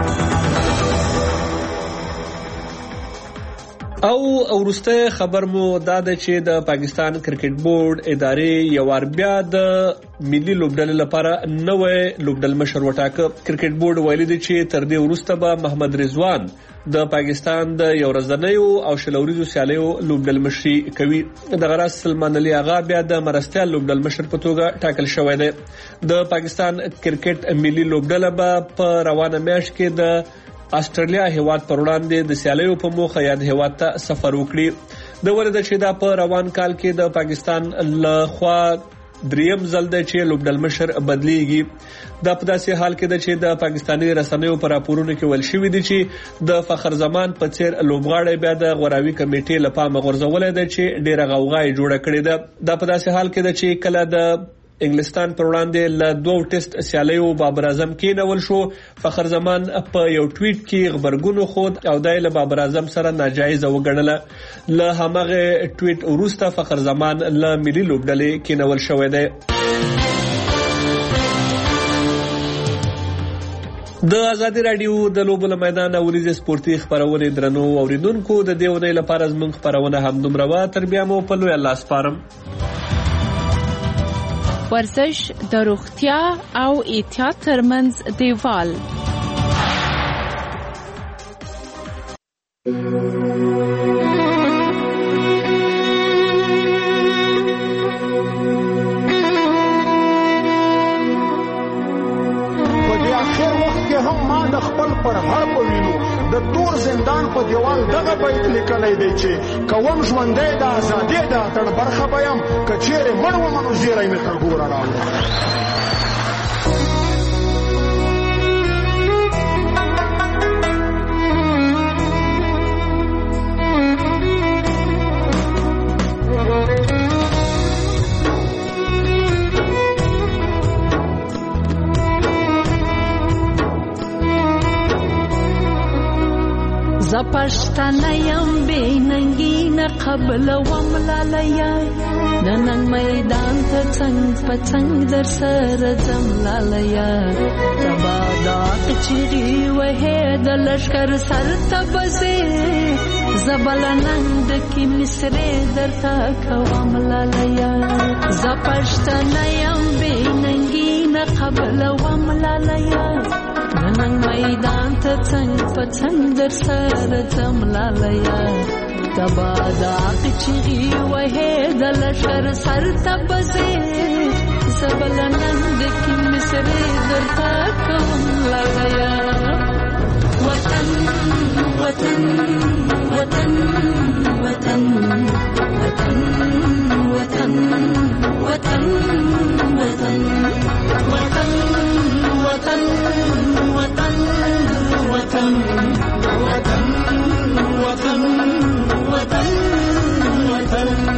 Speaker 2: او ورسته خبر مو دا ده چې د پاکستان کرکټ بورډ ادارې یو ور بیا د ملي لوبډلې لپاره نوې لوبډل مشر وټاکه. کرکټ بورډ ویلي دی چې تر دې وروسته به محمد رضوان د پاکستان د یو ورځنیو او شلوريزو سیالیو لوبډل مشري کوي. د غراس سلمان علي اغا بیا د مرستيال لوبډل مشر په توګه ټاکل شوی دی. د پاکستان کرکټ ملي لوبډله به په روانه میاشت کې د استرالیا هیواد پر وړاندې د سیالیو په موخه یاد هیواد ته سفر وکړي. د ورته چې دا په روان کال کې د پاکستان له خوا دریم ځل د چې لوبډل مشر بدلیږي. دا په داسې حال کې د چې د پاکستاني رسنیو پر راپورونو کې ول شوې دي چې د فخر زمان په څیر لوبغاړي بیا د غوراوي کمیټې لپاره غورځولې ده چې ډیره غوغای جوړه کړې ده. دا په داسې حال کې د چې کله د انګلستان پر وړاندې له دوه ټیسټ سیالیو بابر اعظم کې نول شو. فخر زمان په یو ټویټ کې خبرګون خود او دایله بابر اعظم سره ناجایز وګڼله. له همغه ټویټ وروسته فخر زمان له ملي لوبډلې کې نول شوی دی. د ازادي رادیو د لوبو له میدان اوریز سپورتي خبرونه درنو اوریدونکو د دیونه لپاره زموږ خبرونه هم دومره وا تر بیا مو په لوی الله سپارم.
Speaker 22: ورزش د روغتیا او احتیاط ترمنځ دیوال.
Speaker 11: د تور زندان په دیوال دغه بیت لیکلی دی چې کوم ژوندی د ازادۍ د اتڼ برخه به یم که چیرې مړ ومه نو زیری مې تر ګوره راوړه.
Speaker 12: زپشتنه یم بیننگی نه قبل وم لالیا نننگ میدان ته څنګ په څنګ در سره ځم لالیا تبادات چیغي وه د لشکر سر ته بزې زبلننګ د کی مصرې درته کوم لالیا زپشتنه یم بیننگی نه قبل وم لالیا نننگ میدان ته څنګ په څنګ در سره ځم لالیا تبادات چیغي وه د لشکر سر ته بزې زبلننګ د کی مصرې درته کوم لالیا وطن وطن وطن وطن وطن وطن وطن وطن وطن وطن وطن وطن وطن وطن وطن وطن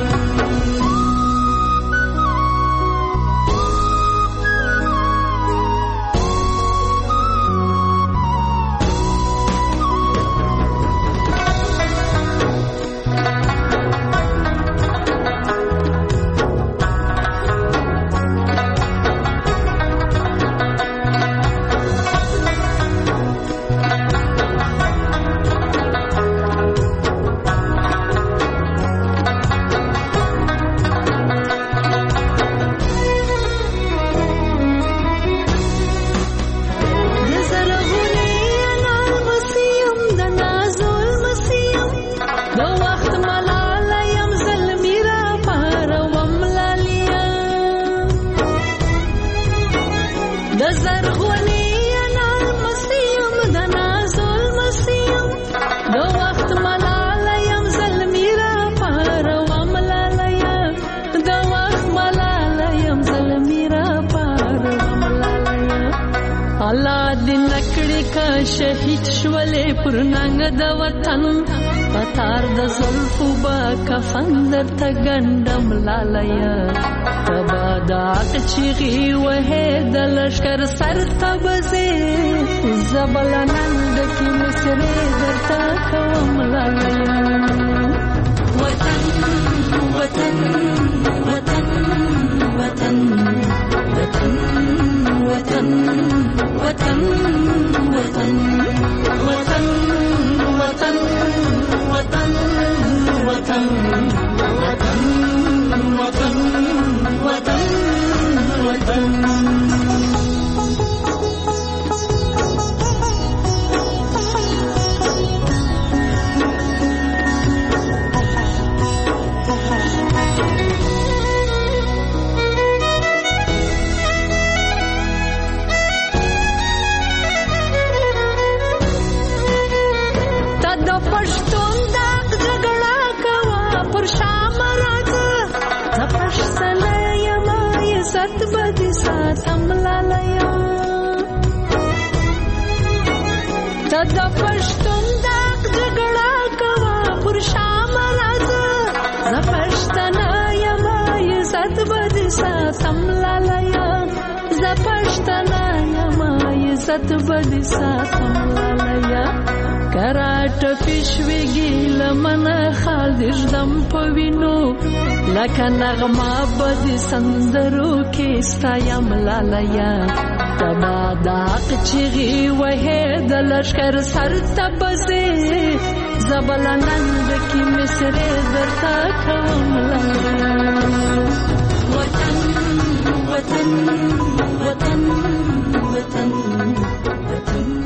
Speaker 12: شهید شولې پر ننګ د وطن پتار د زلفو با کفن درته ګنډم لالیا تبا د عق چیغې وهې د لښکر سر ته بځې زبله ننډکې مصرې درته کوم لالیا وطن وطن وطن وطن وطن وطن وطن وطن وطن وطن وطن وطن وطن وطن وطن د پښتون داغ جګړه کوا پر شام راځه ز پښتنه یم عزت بد ساتم لالیا ز پښتنه یم عزت بد ساتم لالیا کراټ پښویږي لمنه خال دژدم پوینو لکه نغمه بد سندرو کې ستایم لالیا تبا داق چیغي وهې د لښکر سر ته بځې زبله ننډکې مصرې درته کوم لالیا وطن وطن وطن وطن وطن